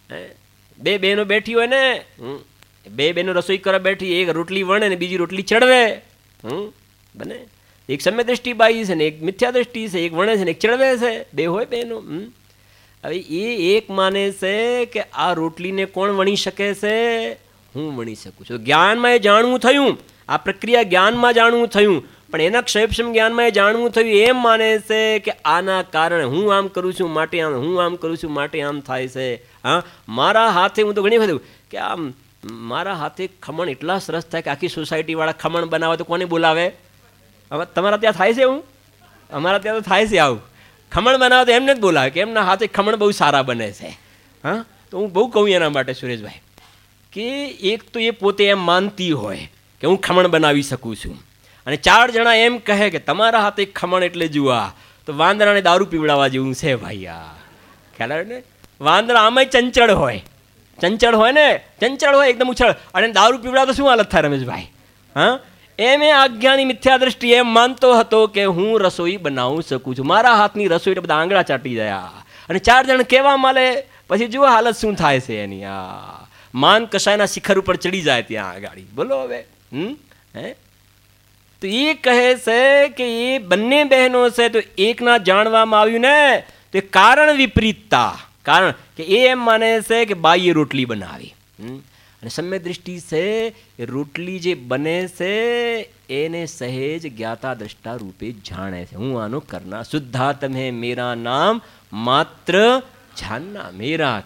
બે બહેનો બેઠી હોય ને, બે બહેનો રસોઈ કરવા બેઠી, એક રોટલી વણે ને બીજી રોટલી ચડવે. હમ બને. એક સમ્ય દ્રષ્ટિ બાઈ છે ને એક મિથ્યા દ્રષ્ટિ છે, એક વણે છે ને એક ચડવે છે, બે હોય બહેનો. હવે એ એક માને છે કે આ રોટલીને કોણ વણી શકે છે? હું વણી શકું છું. જ્ઞાનમાં એ જાણવું થયું, આ પ્રક્રિયા જ્ઞાનમાં જાણવું થયું, પણ એના ક્ષયક્ષમ જ્ઞાનમાં એ જાણવું થયું એમ માને છે કે આના કારણે હું આમ કરું છું માટે આમ, હું આમ કરું છું માટે આમ થાય છે. હા, મારા હાથે, હું તો ઘણી વખત કે આમ મારા હાથે ખમણ એટલા સરસ થાય કે આખી સોસાયટીવાળા ખમણ બનાવે તો કોને બોલાવે? હવે તમારા ત્યાં થાય છે એવું? અમારા ત્યાં તો થાય છે આવું. ખમણ બનાવે તો એમને જ બોલાવે કે એમના હાથે ખમણ બહુ સારા બને છે. હા, તો હું બહુ કહું એના માટે સુરેશભાઈ કે એક તો એ પોતે એમ માનતી હોય કે હું ખમણ બનાવી શકું છું, અને ચાર જણા એમ કહે કે તમારા હાથે ખમણ એટલે જુઓ તો વાંદરાને દારૂ પીવડાવવા જેવું છે ભાઈ. આ ખ્યાલ આવે ને? વાંદરા આમાંય ચંચળ હોય, ચંચળ હોય ને, ચંચળ હોય એકદમ ઉછળ, અને દારૂ પીવડાવ તો શું હાલત થાય રમેશભાઈ? હા, એમ એ અજ્ઞાની મિથ્યા દ્રષ્ટિ એમ માનતો હતો કે હું રસોઈ બનાવું શકું છું, મારા હાથની રસોઈ એટલે બધા આંગળા ચાટી ગયા, અને ચાર જણ કહેવા માંડે, પછી જુઓ હાલત શું થાય છે એની. આ માન કશાયના શિખર ઉપર ચડી જાય ત્યાં આગળ. બોલો હવે. હમ હે તો એ કહે છે કે એ બંને બહેનો છે તો એકના જાણવામાં આવ્યું ને તો એ કારણ વિપરીતતા. કારણ કે એ એમ માને છે કે બાઈએ રોટલી બનાવી, અને સમ્ય દ્રષ્ટિ છે એ રોટલી જે બને છે એને સહેજ જ્ઞાતા દ્રષ્ટા રૂપે જાણે છે. હું આનો કરનાર, શુદ્ધા તમે મેરા નામ માત્ર જાનના મેરા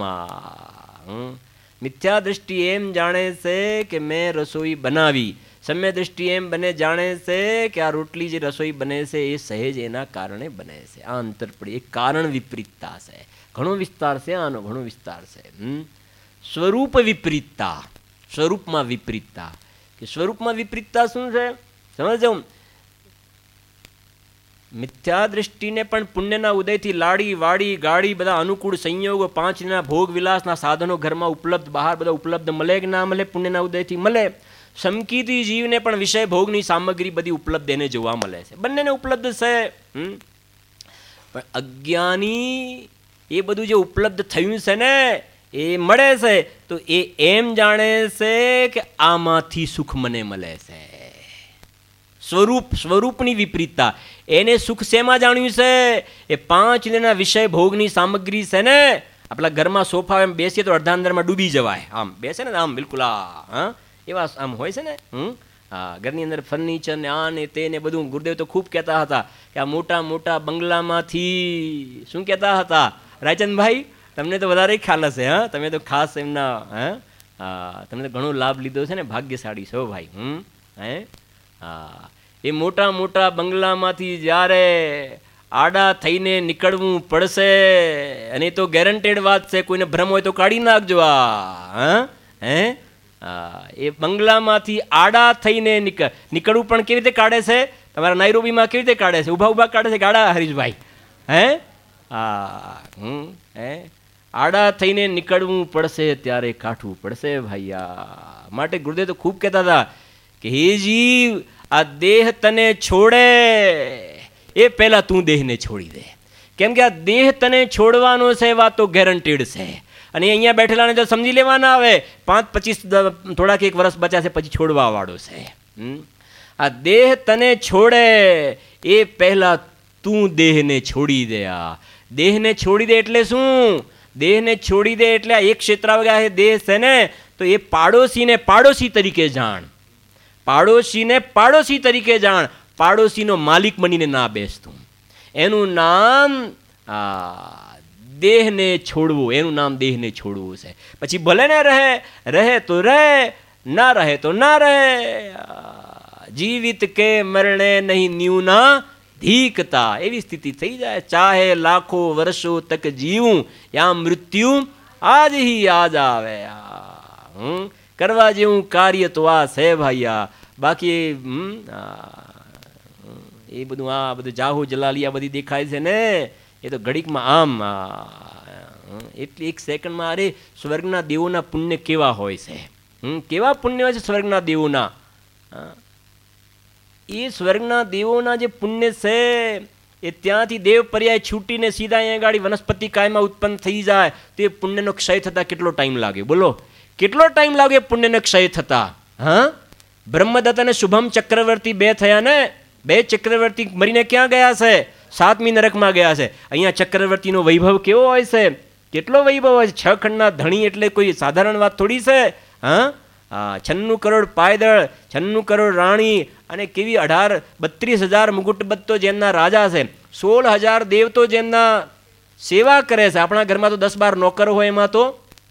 કામા. મિથ્યા દ્રષ્ટિ એમ જાણે છે કે મેં રસોઈ બનાવી, સમ્ય દ્રષ્ટિ એમ બને જાણે છે કે આ રોટલી જે રસોઈ બને છે એ સહેજ એના કારણે બને છે. આ અંતર પડી, એ કારણ વિપરીતતા છે. ઘણો વિસ્તાર છે આનો, ઘણો વિસ્તાર છે. હમ સ્વરૂપ વિપરીતતા, સ્વરૂપમાં વિપરીતતા. કે સ્વરૂપમાં વિપરીતતા શું છે સમજો? મિથ્યા દ્રષ્ટિને પણ પુણ્યના ઉદયથી લાડી વાડી ગાડી બધા અનુકૂળ સંયોગો પાંચના ભોગ વિલાસના સાધનો ઘરમાં ઉપલબ્ધ, બહાર બધા ઉપલબ્ધ મળે કે ના મળે? પુણ્યના ઉદયથી મળે. સમકીતી જીવને પણ વિષય ભોગની સામગ્રી બધી ઉપલબ્ધ એને જોવા મળે છે, બંનેને ઉપલબ્ધ છે. હમ પણ અજ્ઞાની એ બધું જે ઉપલબ્ધ થયું છે ને એ મળે છે તો એ એમ જાણે છે કે આમાંથી સુખ મને મળે છે. સ્વરૂપ, સ્વરૂપની વિપરીતતા. એને સુખ શેમાં જાણ્યું છે? એ પાંચ દિનના વિષય ભોગની સામગ્રી છે ને. આપણા ઘરમાં સોફા એમ બેસીએ તો અડધા અંદરમાં ડૂબી જવાય, આમ બેસે ને આમ બિલકુલ આ હા એવા આમ હોય છે ને. હમ હા, ઘરની અંદર ફર્નિચર ને આ ને તે ને બધું. ગુરુદેવ તો ખૂબ કહેતા હતા કે આ મોટા મોટા બંગલામાંથી, શું કહેતા હતા રાયચંદભાઈ? તમને તો વધારે ખ્યાલ હશે. હા, તમે તો ખાસ એમના હા તમે તો ઘણો લાભ લીધો છે ને, ભાગ્યશાળી છો ભાઈ. હમ હે હા, એ મોટા મોટા બંગલામાંથી જ્યારે આડા થઈને નીકળવું પડશે, અને તો ગેરંટેડ વાત છે, કોઈને ભ્રમ હોય તો કાઢી નાખજો. આ હે એ બંગલામાંથી આડા થઈને નીકળ નીકળવું પણ કેવી રીતે કાઢે છે? તમારા નાઈરોબીમાં કેવી રીતે કાઢે છે? ઊભા ઊભા કાઢે છે કે આડા, હરીશભાઈ? હે હા હમ હે આડા થઈને નીકળવું પડશે ત્યારે કાઢવું પડશે ભાઈયા. માટે ગુરુદેવ તો ખૂબ કહેતા હતા કે હે જીવ, આ દેહ તને છોડે એ પહેલા તું દેહને છોડી દે. કેમ કે આ દેહ તને છોડવાનો છે, એ વાત તો ગેરંટીડ છે. અને અહીંયા બેઠેલાને જો સમજી લેવાના આવે, પાંચ પચીસ થોડાક એક વર્ષ બચ્યા છે પછી છોડવા વાળો છે. આ દેહ તને છોડે એ પહેલા તું દેહને છોડી દે. આ દેહને છોડી દે એટલે શું? દેહને છોડી દે એટલે એક ક્ષેત્રાવગા દેહ છે ને, તો એ પાડોશીને પાડોશી તરીકે જાણ, પાડોશીને પાડોશી તરીકે જાણ, પાડોશીનો માલિક બનીને ના બેસતું. એનું નામ આ દેહને છોડવું, એનું નામ દેહને છોડવું છે. પછી ભલે ને રહે રહે તો રહે, ના રહે તો ના રહે. જીવિત કે મરણે નહીં ન્યૂના ધીકતા, એવી સ્થિતિ થઈ જાય. ચાહે લાખો વર્ષો તક જીવું, યા મૃત્યુ આજ હી આજ આવે. હમ કરવા જેવું કાર્ય તો આ છે ભાઈયા. બાકી હમ એ બધું આ બધું જાહુ જલાલિયા બધી દેખાય છે ને, એ તો ઘડીકમાં આમ એટલી એક સેકન્ડમાં. અરે સ્વર્ગના દેવોના પુણ્ય કેવા હોય છે, હમ કેવા પુણ્ય હોય છે સ્વર્ગના દેવોના. એ સ્વર્ગના દેવોના જે પુણ્ય છે, એ ત્યાંથી દેવ પર્યાય છૂટીને સીધા અહીંયા ગાડી વનસ્પતિ કાયમાં ઉત્પન્ન થઈ જાય તો એ પુણ્યનો ક્ષય થતાં કેટલો ટાઈમ લાગે? બોલો, કેટલો ટાઈમ લાગે પુણ્યનો ક્ષય થતા? હા, બ્રહ્મદત્ત અને શુભમ ચક્રવર્તી બે થયા ને, બે ચક્રવર્તી મરીને ક્યાં ગયા છે? સાતમી નરકમાં ગયા છે. અહીંયા ચક્રવર્તીનો વૈભવ કેવો હોય છે? કેટલો વૈભવ હોય છે? છ ખંડના ધણી એટલે કોઈ સાધારણ વાત થોડી છે. હા હા છન્નું કરોડ પાયદળ, છન્નું કરોડ રાણી, અને કેવી અઢાર બત્રીસ હજાર મુકુટબદ્ધ તો જેમના રાજા છે, સોળ હજાર દેવ તો જેમના સેવા કરે છે. આપણા ઘરમાં તો દસ બાર નોકર હોય, એમાં તો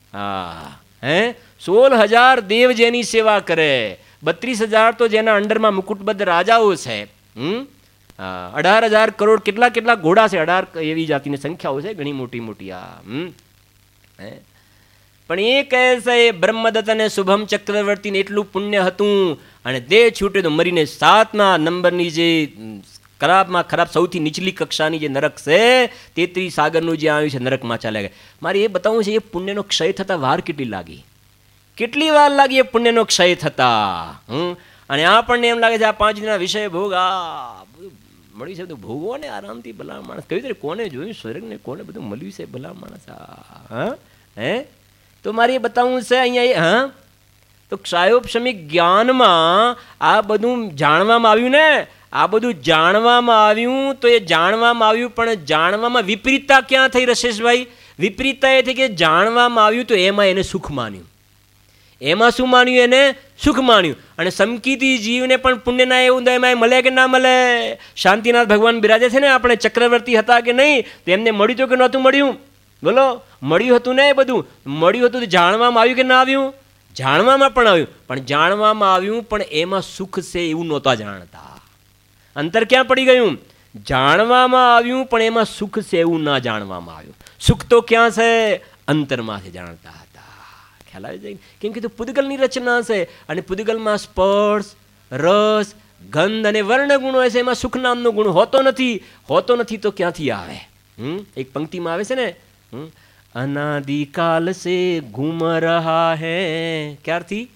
હા હે સોળ હજાર દેવ જેની સેવા કરે, બત્રીસ હજાર તો જેના અંડરમાં મુકુટબદ્ધ રાજાઓ છે. હમ અઢાર હજાર કરોડ કેટલા કેટલા ઘોડા છે? અઢાર એવી જાતિની સંખ્યાઓ છે, ઘણી મોટી મોટી. આ હમ હે પણ એ કહે છે એ બ્રહ્મદત્ત અને શુભમ ચક્રવર્તીને એટલું પુણ્ય હતું, અને દેહ છૂટે તો મરીને સાતના નંબરની જે ખરાબમાં ખરાબ સૌથી નીચલી કક્ષાની જે નરક છે, તેત્રીસ સાગરનું જે આવ્યું છે, નરકમાં ચાલ્યા ગયા. મારે એ બતાવવું છે એ પુણ્યનો ક્ષય થતાં વાર કેટલી લાગી, કેટલી વાર લાગી એ પુણ્યનો ક્ષય થતા. હમ અને આપણને એમ લાગે છે આ પાંચ દિનના વિષય ભોગ આ મળ્યું છે, બધું ભોગવો ને આરામથી. ભલા માણસ કહ્યું છે કોને જોયું સ્વર્ગને, કોને બધું મળ્યું છે ભલા માણસ? હા હે તો મારે એ બતાવવું છે અહીંયા. હા તો ક્ષયોપશમિક જ્ઞાનમાં આ બધું જાણવામાં આવ્યું ને, આ બધું જાણવામાં આવ્યું. તો એ જાણવામાં આવ્યું, પણ જાણવામાં વિપરીતતા ક્યાં થઈ રશેશભાઈ? વિપરીતતા એ થઈ કે જાણવામાં આવ્યું તો એમાં એને સુખ માન્યું. એમાં શું માન્યું? એને સુખ માન્યું. અને સમકીતી જીવને પણ પુણ્યના એવું એમાં મળે કે ના મળે? શાંતિનાથ ભગવાન બિરાજે છે ને, આપણે ચક્રવર્તી હતા કે નહીં, તો એમને મળ્યું તો કે નહોતું મળ્યું? બોલો, મળ્યું હતું ને? એ બધું મળ્યું હતું તો જાણવામાં આવ્યું કે ના આવ્યું? જાણવામાં પણ આવ્યું, પણ જાણવામાં આવ્યું પણ એમાં સુખ છે એવું નહોતા જાણતા. અંતર ક્યાં પડી ગયું? જાણવામાં આવ્યું પણ એમાં સુખ છે એવું ના જાણવામાં આવ્યું. સુખ તો ક્યાં છે? અંતરમાંથી જાણતા હતા. ખ્યાલ આવી જાય? કેમ કે પૂદગલની રચના છે, અને પૂદગલમાં સ્પર્શ, રસ, ગંધ અને વર્ણ ગુણ હોય છે. એમાં સુખ નામનો ગુણ હોતો નથી. હોતો નથી તો ક્યાંથી આવે? હમ એક પંક્તિમાં આવે છે ને, હમ अनादिकाल से घूम रहा है. ક્યારથી?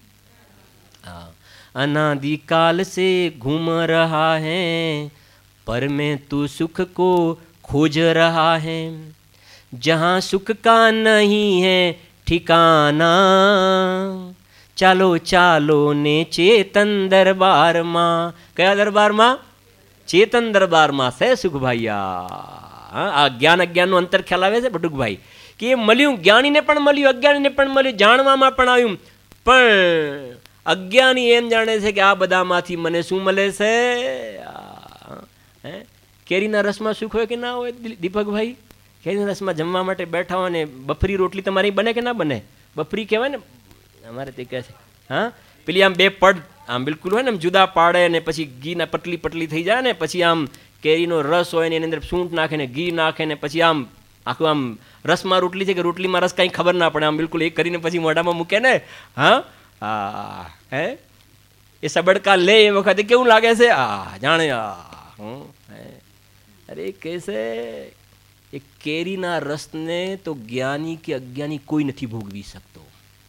હા, अनादिकाल से घूम रहा है, पर मैं तू सुख को खोज रहा है. जहाँ सुख का नहीं है ठिकाना, ચાલો ચાલો ને ચેતન દરબારમાં. કયા દરબારમાં? ચેતન દરબારમાં છે સુખભાઈયા. આ જ્ઞાન અજ્ઞાનનું અંતર ખ્યાલ આવે છે બટુકભાઈ? કે એ મળ્યું, જ્ઞાનીને પણ મળ્યું, અજ્ઞાનીને પણ મળ્યું, જાણવામાં પણ આવ્યું. પણ અજ્ઞાની એમ જાણે છે કે આ બધામાંથી મને શું મળે છે? હે કેરીના રસમાં સુખ હોય કે ના હોય દીપકભાઈ? કેરીના રસમાં જમવા માટે બેઠા હોય ને બફરી રોટલી તમારી બને કે ના બને? બફરી કહેવાય ને અમારે તે કહે છે. હા પેલી આમ બે પડ આમ બિલકુલ હોય ને આમ જુદા પાડે ને પછી ઘીના પટલી પટલી થઈ જાય ને પછી આમ કેરીનો રસ હોય ને એની અંદર સૂંઠ નાખે ને ઘી નાખે ને પછી આમ આખું આમ રસમાં રોટલી છે કે રોટલીમાં રસ કાંઈ ખબર ના પડે, આમ બિલકુલ એક કરીને પછી મોઢામાં મૂકે ને, હા હા હે એ સબડકા લે એ વખતે કેવું લાગે છે, આ જાણે આ અરે કહેશે એ કેરીના રસને તો જ્ઞાની કે અજ્ઞાની કોઈ નથી ભોગવી શકતો,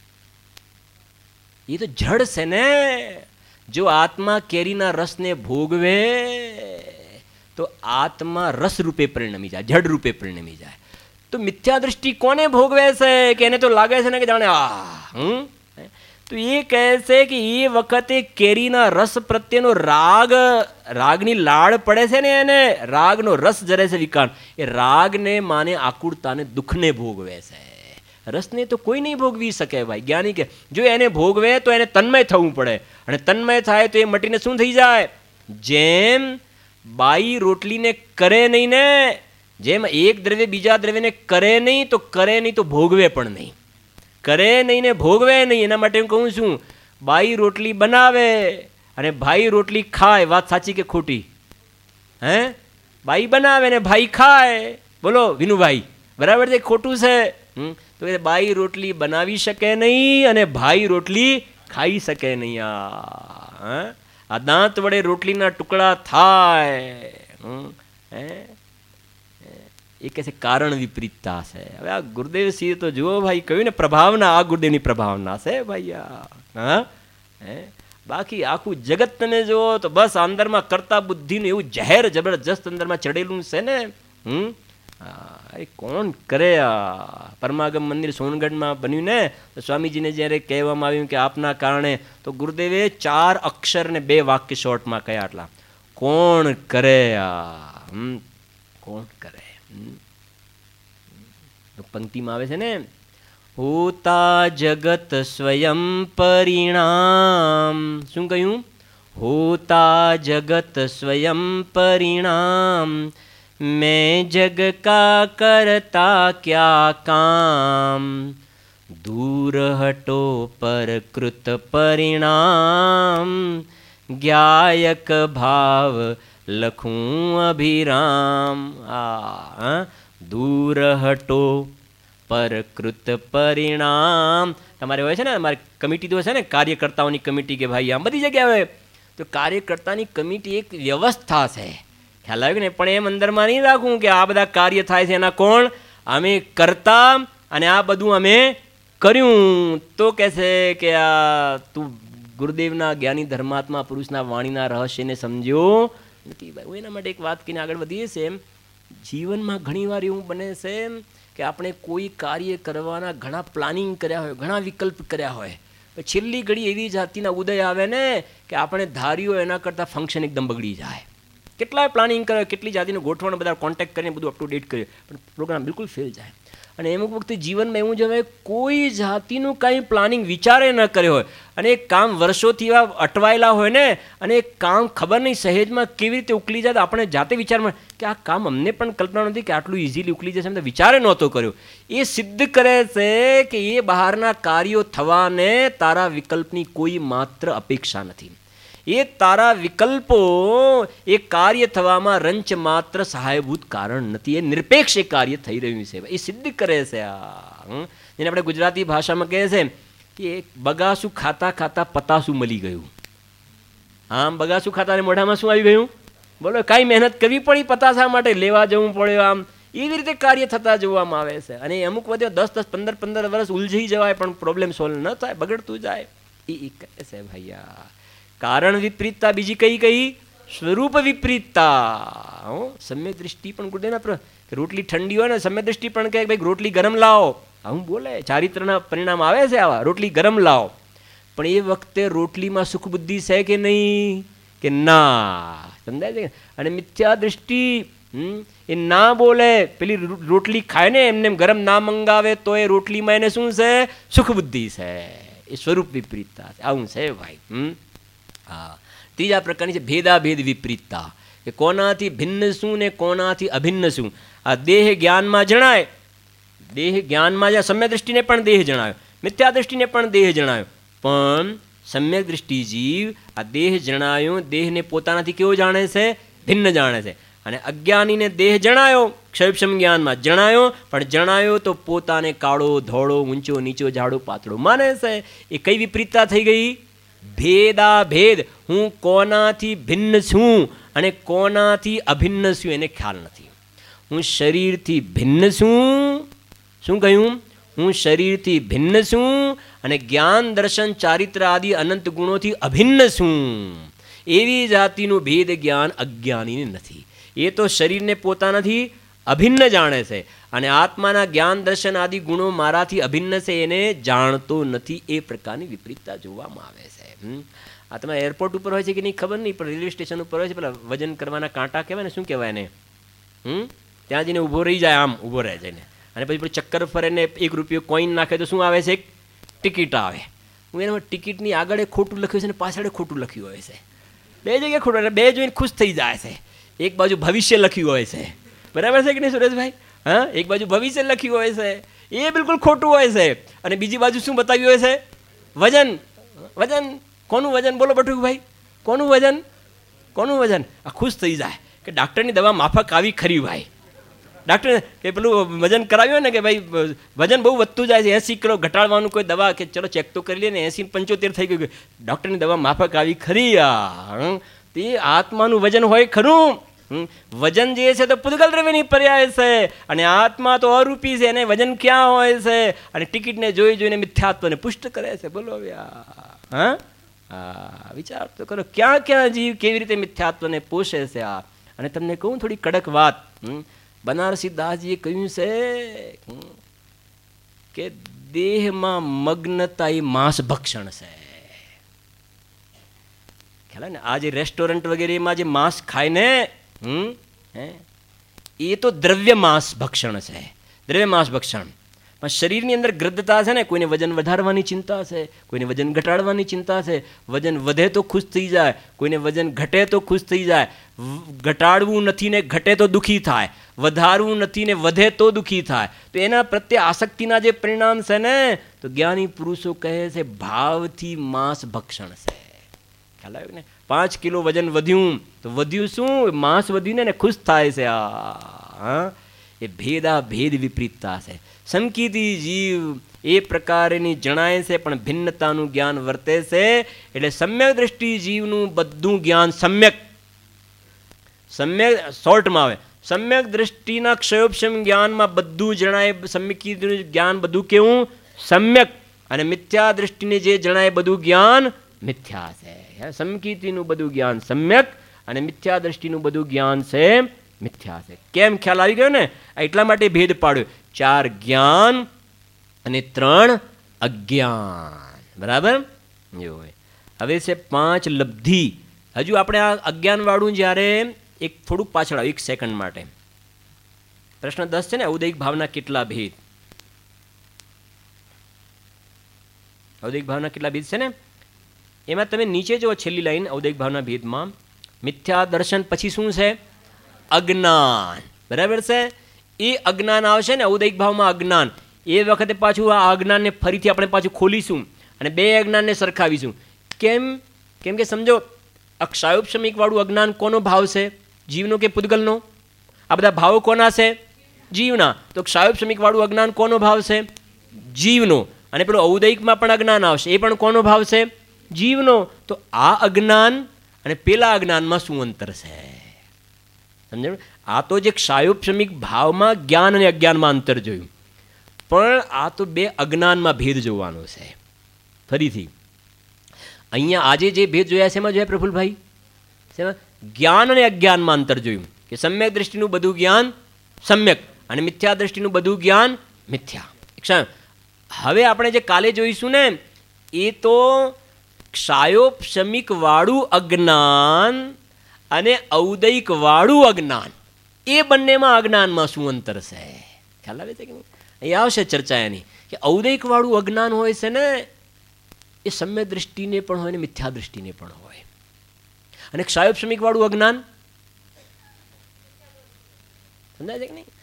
એ તો જડ છે ને. જો આત્મા કેરીના રસને ભોગવે તો આત્મા રસ રૂપે પરિણમી જાય, જડ રૂપે પરિણમી જાય. તો મિથ્યા દૃષ્ટિ કોને ભોગવે છે કે એને તો લાગે છે ને કે જાણે આ હમ તો એ કહે છે કે એ વખતે કેરીના રસ પ્રત્યેનો રાગ, રાગની લાળ પડે છે ને એને રાગનો રસ જરે છે વિકાણ, એ રાગને માને આકુળતાને દુઃખને ભોગવે છે. રસને તો કોઈ નહીં ભોગવી શકે ભાઈ. જ્ઞાની કે જો એને ભોગવે તો એને તન્મય થવું પડે, અને તન્મય થાય તો એ મટીને શું થઈ જાય, જેમ બાઈ રોટલીને કરે નહીં ને, જેમ એક દ્રવ્ય બીજા દ્રવ્યને કરે નહીં તો કરે નહીં તો ભોગવે પણ નહીં, કરે નહીં ને ભોગવે નહીં. એના માટે હું કહું છું બાઈ રોટલી બનાવે અને ભાઈ રોટલી ખાય, વાત સાચી કે ખોટી? હે બાઈ બનાવે ને ભાઈ ખાય, બોલો વિનુભાઈ બરાબર છે ખોટું છે? હમ તો એ બાઈ રોટલી બનાવી શકે નહીં અને ભાઈ રોટલી ખાઈ શકે નહીં. આ આ દાંત વડે રોટલીના ટુકડા થાય, હે એ કહે છે કારણ વિપરીતતા છે. હવે આ ગુરુદેવ સિંહ તો જુઓ ભાઈ કહ્યું ને પ્રભાવના, આ ગુરુદેવની પ્રભાવના છે ભાઈ. હા હે બાકી આખું જગત તમે જુઓ તો બસ અંદરમાં કરતા બુદ્ધિનું એવું ઝેર જબરજસ્ત અંદરમાં ચડેલું છે ને. હમ એ કોણ કરે? આ પરમાગમ મંદિર સોનગઢમાં બન્યું ને તો સ્વામીજીને જ્યારે કહેવામાં આવ્યું કે આપના કારણે, તો ગુરુદેવે ચાર અક્ષર ને બે વાક્ય શોર્ટમાં કયા, આટલા કોણ કરે? આ હમ કોણ કરે? પંક્તિમાં આવે છે ને, હોતા જગત સ્વયં પરિણામ. શું કહ્યું? હોતા જગત સ્વયં પરિણામ, मैं जग का करता क्या काम, दूर हटो पर कृत परिणाम, ज्ञायक भाव लखूं अभिराम. आ दूर हटो પર કૃત પરિણામ. તમારે હોય છે ને અમારી કમિટી તો છે ને કાર્યકર્તાઓની કમિટી, કે ભાઈ આમ બધી જગ્યાએ હોય તો કાર્યકર્તાની કમિટી એક વ્યવસ્થા છે, ખ્યાલ આવ્યો ને? પણ એમ અંદરમાં નહીં રાખવું કે આ બધા કાર્ય થાય છે એના કોણ? અમે કરતા અને આ બધું અમે કર્યું. તો કહે છે કે આ તું ગુરુદેવના જ્ઞાની ધર્માત્મા પુરુષના વાણીના રહસ્યને સમજ્યો નથી ભાઈ. હું એના માટે એક વાત કહીને આગળ વધીએ છે. એમ જીવનમાં ઘણીવાર એવું બને છે કે આપણે કોઈ કાર્ય કરવાના ઘણા પ્લાનિંગ કર્યા હોય, ઘણા વિકલ્પ કર્યા હોય, છેલ્લી ઘડી એવી જાતિના ઉદય આવે ને કે આપણે ધાર્યો એના કરતાં ફંક્શન એકદમ બગડી જાય. કેટલાય પ્લાનિંગ કરે, કેટલી જાતિનું ગોઠવણ, બધા કોન્ટેક્ટ કરીને બધું અપ ટુ ડેટ કરીએ, પણ પ્રોગ્રામ બિલકુલ ફેલ જાય. અને અમુક વખતે જીવનમાં એવું જ હવે કોઈ જાતિનું કાંઈ પ્લાનિંગ વિચારે ન કર્યો હોય અને એક કામ વર્ષોથી એવા અટવાયેલા હોય ને, અને એક કામ ખબર નહીં સહેજમાં કેવી રીતે ઉકલી જાય તો આપણે જાતે વિચારમાં કે આ કામ અમને પણ કલ્પના નથી કે આટલું ઇઝીલી ઉકલી જશે, એમ તો વિચારે નહોતો કર્યો. એ સિદ્ધ કરે છે કે એ બહારના કાર્યો થવાને તારા વિકલ્પની કોઈ માત્ર અપેક્ષા નથી. એ તારા વિકલ્પો એ કાર્ય થવામાં રંચ માત્ર સહાયભૂત કારણ નથી, એ નિરપેક્ષ એ કાર્ય થઈ રહ્યું છે, એ સિદ્ધ કરે છે. આ જેને આપણે ગુજરાતી ભાષામાં કહે છે કે બગાસું ખાતા ખાતા પતાસું મળી ગયું. આમ બગાસું ખાતાને મોઢામાં શું આવી ગયું? બોલો, કાંઈ મહેનત કરવી પડી પતાસા માટે, લેવા જવું પડ્યું. આમ એવી રીતે કાર્ય થતા જોવામાં આવે છે. અને અમુક વધે દસ દસ પંદર પંદર વર્ષ ઉલઝી જવાય પણ પ્રોબ્લેમ સોલ્વ ન થાય, બગડતું જાય. એ કહે છે ભૈયા કારણ વિપરીતતા. બીજી કઈ કઈ? સ્વરૂપ વિપરીતતા. સમ્યક દ્રષ્ટિ પણ ગુરુદેવના રોટલી ઠંડી હોય ને સમ્યક દ્રષ્ટિ પણ કહે ભાઈ રોટલી ગરમ લાવો. આવું બોલે, ચારિત્રના પરિણામ આવે છે આવા, રોટલી ગરમ લાવો. પણ એ વખતે રોટલીમાં સુખ બુદ્ધિ છે કે નહીં? કે ના. સમજાય છે? અને મિથ્યા દ્રષ્ટિ એ ના બોલે, પેલી રોટલી ખાય ને એમને ગરમ ના મંગાવે તો એ રોટલીમાં એને શું છે? સુખ બુદ્ધિ છે. એ સ્વરૂપ વિપરીતતા છે. આવું છે ભાઈ. હમ હા. ત્રીજા પ્રકારની છે ભેદાભેદ વિપરીતતા, કે કોનાથી ભિન્ન શું ને કોનાથી અભિન્ન શું. આ દેહ જ્ઞાનમાં જણાય, દેહ જ્ઞાનમાં જ્યાં સમ્ય દ્રષ્ટિને પણ દેહ જણાયો, મિથ્યા દ્રષ્ટિને પણ દેહ જણાયો, પણ સમ્યક દૃષ્ટિ જીવ આ દેહ જણાયો, દેહને પોતાનાથી કેવો જાણે છે? ભિન્ન જાણે છે. અને અજ્ઞાનીને દેહ જણાયો, ક્ષયક્ષમ જ્ઞાનમાં જણાયો, પણ જણાયો તો પોતાને કાળો ધોળો, ઊંચો નીચો, જાડો પાતળો માને છે. એ કઈ વિપરીતતા થઈ ગઈ? ભેદા ભેદ. હું કોનાથી ભિન્ન છું અને કોનાથી અભિન્ન છું એને ખ્યાલ નથી. હું શરીરથી ભિન્ન છું. શું કહ્યું? હું શરીરથી ભિન્ન છું અને જ્ઞાન દર્શન ચારિત્ર આદિ અનંત ગુણોથી અભિન્ન છું. એવી જાતિનું ભેદ જ્ઞાન અજ્ઞાનીને નથી. એ તો શરીરને પોતાનાથી અભિન્ન જાણે છે અને આત્માના જ્ઞાન દર્શન આદિ ગુણો મારાથી અભિન્ન છે એને જાણતો નથી. એ પ્રકારની વિપરીતતા જોવામાં આવે છે. આ તમે એરપોર્ટ ઉપર હોય છે કે નહીં ખબર નહીં, પણ રેલવે સ્ટેશન ઉપર હોય છે પેલા વજન કરવાના કાંટા કહેવાય ને, શું કહેવાય એને? હમ ત્યાં જઈને ઊભો રહી જાય, આમ ઊભો રહે જઈને, અને પછી ચક્કર ફરે ને એક રૂપિયો કોઈન નાખે તો શું આવે છે? એક ટિકિટ આવે. હું એનામાં ટિકિટની આગળ ખોટું લખ્યું છે ને પાછળ ખોટું લખ્યું હોય છે. બે જગ્યાએ ખોટું, એટલે બે જોઈને ખુશ થઈ જાય છે. એક બાજુ ભવિષ્ય લખ્યું હોય છે, બરાબર છે કે નહીં સુરેશભાઈ? હા, એક બાજુ ભવિષ્ય લખ્યું હોય છે, એ બિલકુલ ખોટું હોય છે. અને બીજી બાજુ શું બતાવ્યું હોય છે? વજન. વજન કોનું વજન? બોલો બટુકભાઈ, કોનું વજન? કોનું વજન? આ ખુશ થઈ જાય કે ડાક્ટરની દવા માફક આવી ખરી ભાઈ. ડાક્ટર કે પેલું વજન કરાવ્યું ને કે ભાઈ વજન બહુ વધતું જાય છે, એંસી કિલો ઘટાડવાનું કોઈ દવા કે ચલો ચેક તો કરી લે ને, એંસી પંચોતેર થઈ ગયું, ડૉક્ટરની દવા માફક આવી ખરી. આ તે આત્માનું વજન હોય ખરું. વજન જે છે તો પૂતગલ દ્રવ્યની પર્યાય છે અને આત્મા તો અરૂપી છે, એને વજન ક્યાં હોય છે? અને ટિકિટને જોઈ જોઈને મિથ્યાત્વને પુષ્ટ કરે છે. બોલો હા, હા વિચાર તો કરો, ક્યાં ક્યાં જીવ કેવી રીતે મિથ્યાત્વને પોષે છે. આ અને તમને કહું થોડી કડક વાત, બનારસી દાસજીએ કહ્યું છે કે દેહમાં મગ્નતા એ માંસ ભક્ષણ છે. ખ્યાલ ને? આ જે રેસ્ટોરન્ટ વગેરેમાં જે માંસ ખાય ને, હમ એ તો દ્રવ્ય માંસ ભક્ષણ છે, દ્રવ્ય માંસ ભક્ષણ. પણ શરીરની અંદર ગ્રદ્ધતા છે ને, કોઈને વજન વધારવાની ચિંતા છે, કોઈને વજન ઘટાડવાની ચિંતા છે. વજન વધે તો ખુશ થઈ જાય, કોઈને વજન ઘટે તો ખુશ થઈ જાય. ઘટાડવું નથી ને ઘટે તો દુઃખી થાય, વધારવું નથી ને વધે તો દુઃખી થાય. તો એના પ્રત્યે આસક્તિના જે પરિણામ છે ને, તો જ્ઞાની પુરુષો કહે છે ભાવથી માંસ ભક્ષણ છે. ખ્યાલ આવ્યો ને? પાંચ કિલો વજન વધ્યું તો વધ્યું શું? માંસ વધ્યું ને ખુશ થાય છે. આ એ ભેદા ભેદ વિપરીતતા છે. સંકિતી જીવ એ પ્રકારની જણાય છે પણ ભિન્નતાનું જ્ઞાન વર્તે છે. એટલે સમ્યક દ્રષ્ટિ જીવનું બધું જ્ઞાન સમ્યક સમ્યક શોર્ટમાં આવે. સમ્યક દ્રષ્ટિના ક્ષયોપશમ જ્ઞાનમાં બધું જણાય, સમ્યકીનું જ્ઞાન બધું કેવું? સમ્યક. અને મિથ્યા દ્રષ્ટિને જે જણાય બધું જ્ઞાન મિથ્યા છે. સમ્યકીનું બધું જ્ઞાન સમ્યક અને મિથ્યા દ્રષ્ટિનું બધું જ્ઞાન છે મિથ્યા છે. કેમ? ખ્યાલ આવી ગયો ને? એટલા માટે ભેદ પાડ્યો. ચાર જ્ઞાન અને ત્રણ અજ્ઞાન. બરાબર? એવું. હવે છે પાંચ લબ્ધિ. હજુ આપણે આ અજ્ઞાન વાળું જ્યારે એક થોડુંક પાછળ આવ્યું એક સેકન્ડ માટે. પ્રશ્ન દસ છે ને, ઔદૈહિક ભાવના કેટલા ભેદ? ઔદૈહિક ભાવના કેટલા ભેદ છે ને, એમાં તમે નીચે જો છેલ્લી લાઈન ઔદૈહિક ભાવના ભેદમાં મિથ્યા દર્શન પછી શું છે? અજ્ઞાન. બરાબર છે? એ અજ્ઞાન આવશે ને ઔદૈહિક ભાવમાં અજ્ઞાન. એ વખતે પાછું આ અજ્ઞાનને ફરીથી આપણે પાછું ખોલીશું અને બે અજ્ઞાનને સરખાવીશું. કેમ? કેમ કે સમજો અક્ષાયોપશમિક વાળું અજ્ઞાન કોનો ભાવ છે? જીવનો કે પૂતગલનો? આ બધા ભાવો કોના છે? જીવના. તો ક્ષાયોપશમિક વાળું અજ્ઞાન કોનો ભાવ છે? જીવનો. અને પેલું ઔદૈહિકમાં પણ અજ્ઞાન આવશે, એ પણ કોનો ભાવ છે? જીવનો. તો આ અજ્ઞાન અને પેલા અજ્ઞાનમાં શું અંતર છે? સમજાયું? આ તો જે ક્ષાયોપશમિક ભાવમાં જ્ઞાન અને અજ્ઞાનમાં અંતર જોયું, પણ આ તો બે અજ્ઞાનમાં ભેદ જોવાનો છે. ફરીથી અહીંયા આજે જે ભેદ જોયા છે એમાં જોયા પ્રફુલભાઈ? શેમાં? જ્ઞાન અને અજ્ઞાનમાં અંતર જોયું કે સમ્યક દ્રષ્ટિનું બધું જ્ઞાન સમ્યક અને મિથ્યા દ્રષ્ટિનું બધું જ્ઞાન મિથ્યા. હવે આપણે જે કાલે જોઈશું ને, એ તો ક્ષાયોપશમિક વાળું અજ્ઞાન અને ઔદૈહિક વાળું અજ્ઞાન, એ બંનેમાં અજ્ઞાનમાં શું અંતર છે? ખ્યાલ આવે છે કે નહીં? અહીં આવશે ચર્ચા એની કે ઔદૈહિક વાળું અજ્ઞાન હોય છે ને, એ સમ્યક દ્રષ્ટિને પણ હોય ને મિથ્યા દ્રષ્ટિને પણ હોય. અને ક્ષાયોપશમિક વાળું અજ્ઞાન સમજાય છે કે નહીં?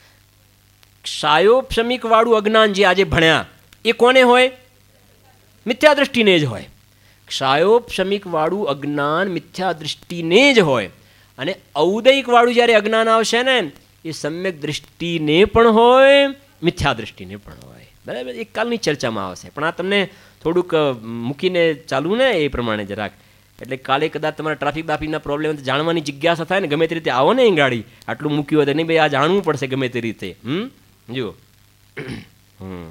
ક્ષાયોપશમિક વાળું અજ્ઞાન જે આજે ભણ્યા એ કોને હોય? મિથ્યા દ્રષ્ટિને જ હોય. ક્ષાયોપશમિકવાળું અજ્ઞાન મિથ્યા દૃષ્ટિને જ હોય, અને ઔદયિકવાળું જ્યારે અજ્ઞાન આવશે ને એ સમ્યક દૃષ્ટિને પણ હોય, મિથ્યા દૃષ્ટિને પણ હોય. બરાબર, એક કાલની ચર્ચામાં આવશે, પણ આ તમને થોડુંક મૂકીને ચાલવું ને એ પ્રમાણે જરાક. એટલે કાલે કદાચ તમારા ટ્રાફિક બાફિકના પ્રોબ્લેમ જાણવાની જિજ્ઞાસા થાય ને, ગમે તે રીતે આવો ને એ ગાડી આટલું મૂક્યું હોય તો નહીં ભાઈ આ જાણવું પડશે ગમે તે રીતે. હમ જુઓ, હમ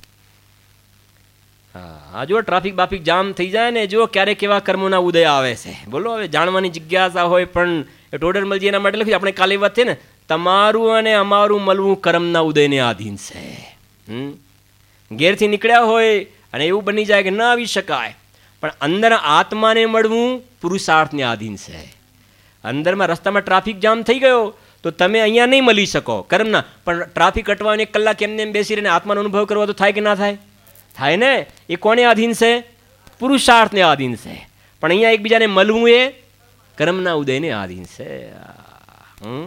હા હા જુઓ, ટ્રાફિક બાફિક જામ થઈ જાય ને, જુઓ ક્યારેક કેવા કર્મોના ઉદય આવે છે. બોલો, હવે જાણવાની જિજ્ઞાસા હોય પણ એ ટોડર મળજી એના માટે લખ્યું આપણે કાલે વાત છે ને, તમારું અને અમારું મળવું કર્મના ઉદયને આધીન છે. હમ ઘેરથી નીકળ્યા હોય અને એવું બની જાય કે ન આવી શકાય, પણ અંદર આત્માને મળવું પુરુષાર્થને આધીન છે. અંદરમાં રસ્તામાં ટ્રાફિક જામ થઈ ગયો તો તમે અહીંયા નહીં મળી શકો કર્મના, પણ ટ્રાફિક અટવાને એક કલાક એમને એમ બેસી રહીને આત્માનો અનુભવ કરવા તો થાય કે ના થાય? થાય ને. એ કોને આધીન છે? પુરુષાર્થને આધીન છે. પણ અહીંયા એકબીજાને મળવું એ કર્મના ઉદયને આધીન છે. હમ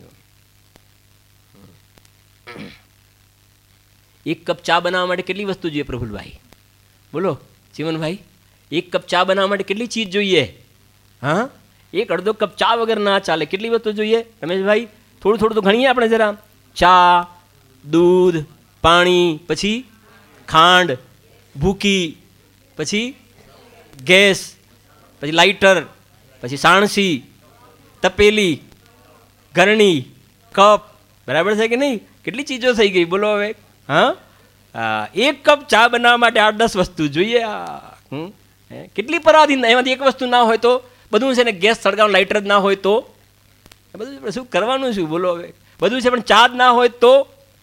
એક કપ ચા બનાવવા માટે કેટલી વસ્તુ જોઈએ પ્રફુલભાઈ? બોલો જીવનભાઈ, એક કપ ચા બનાવવા માટે કેટલી ચીજ જોઈએ? હા, એક અડધો કપ ચા વગર ના ચાલે. કેટલી વસ્તુ જોઈએ રમેશભાઈ? થોડું થોડું તો ગણીએ આપણે જરા. ચા, દૂધ, પાણી, પછી ખાંડ, ભૂકી, પછી ગેસ, પછી લાઇટર, પછી સાણસી, તપેલી, ગરણી, કપ. બરાબર છે કે નહીં? કેટલી ચીજો થઈ ગઈ બોલો હવે. હા, એક કપ ચા બનાવવા માટે આઠ દસ વસ્તુ જોઈએ. હમ કેટલી પરાધીન. એમાંથી એક વસ્તુ ના હોય તો બધું છે ને, ગેસ સળગાવવાનું લાઇટર જ ના હોય તો બધું શું કરવાનું શું બોલો હવે? બધું છે પણ ચા જ ના હોય તો.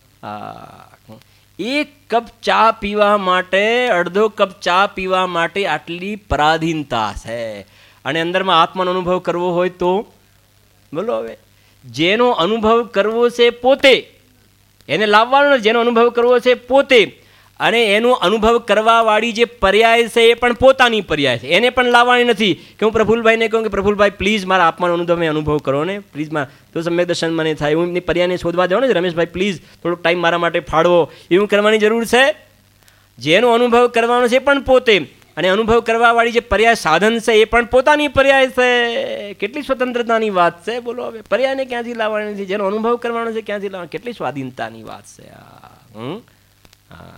એક કપ ચા પીવા માટે, અડધો કપ ચા પીવા માટે આટલી પરાધીનતા છે. અને અંદરમાં આત્માનો અનુભવ કરવો હોય તો બોલો હવે. જેનો અનુભવ કરવો છે પોતે, એને લાવવાનો, જેનો અનુભવ કરવો છે પોતે, અને એનો અનુભવ કરવાવાળી જે પર્યાય છે એ પણ પોતાની પર્યાય છે, એને પણ લાવવાની નથી કે હું પ્રફુલભાઈને કહું કે પ્રફુલભાઈ પ્લીઝ મારા આત્માનો અનુભવ મેં અનુભવ કરો ને પ્લીઝ, માં તો સમ્યક દર્શન મને થાય. હું એમની પર્યાયને શોધવા જાઉં ને, રમેશભાઈ પ્લીઝ થોડોક ટાઈમ મારા માટે ફાળવો, એવું કરવાની જરૂર છે? જેનો અનુભવ કરવાનો છે પણ પોતે, અને અનુભવ કરવાવાળી જે પર્યાય સાધન છે એ પણ પોતાની પર્યાય છે. કેટલી સ્વતંત્રતાની વાત છે બોલો હવે. પર્યાયને ક્યાંથી લાવવાની નથી, જેનો અનુભવ કરવાનો છે ક્યાંથી લાવવાનો? કેટલી સ્વાધીનતાની વાત છે આ. હમ હા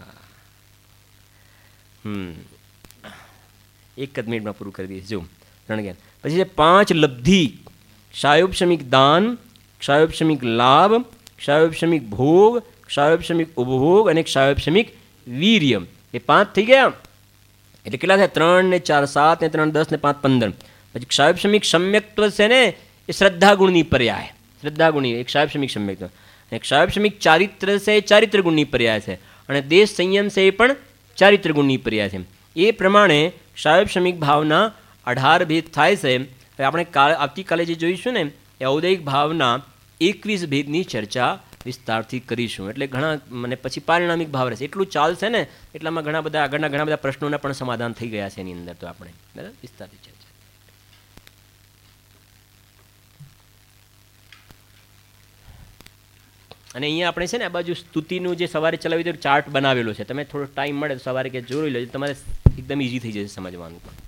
હમ એક જ મિનિટમાં પૂરું કરી દઈશ. જો રણજ્ઞાન પછી છે પાંચ લબ્ધિ: ક્ષાયોપશમિક દાન, ક્ષાયોપશમિક લાભ, ક્ષાયોપશમિક ભોગ, ક્ષાયોપશમિક ઉપભોગ અને ક્ષાયોપશમિક વીર્ય. એ પાંચ થઈ ગયા. એટલે કેટલા થાય? ત્રણ ને ચાર સાત ને ત્રણ દસ ને પાંચ પંદર. પછી ક્ષાયોપશમિક સમ્યક્ત્વ છે ને, એ શ્રદ્ધા ગુણની પર્યાય. શ્રદ્ધા ગુણની એક ક્ષાયોપશમિક સમ્યક્ત્વ. અને ક્ષાયોપશમિક ચારિત્ર છે એ ચારિત્ર ગુણની પર્યાય છે. અને દેશ સંયમ છે એ પણ ચારિત્ર ગુણની પર્યાય છે. એ પ્રમાણે ક્ષાયોપશમિક ભાવના અઢાર ભેદ થાય છે. હવે આપણે કાલ આવતીકાલે જે જોઈશું ને એ ઔદયિક ભાવના એકવીસ ભેદની ચર્ચા વિસ્તારથી કરીશું. એટલે ઘણા મને પછી પારિણામિક ભાવ રહેશે. એટલું ચાલશે ને એટલામાં ઘણા બધા આગળના ઘણા બધા પ્રશ્નોના પણ સમાધાન થઈ ગયા છે એની અંદર. તો આપણે બરાબર વિસ્તારથી ચર્ચા. અને અહીંયા આપણે છે ને આ બાજુ સ્તુતિનું જે સવારે ચલાવી દો ચાર્ટ બનાવેલો છે. તમે થોડો ટાઈમ મળે તો સવારે કે જોઈ લેજો, તમારે એકદમ ઇઝી થઈ જશે સમજવાનું પણ.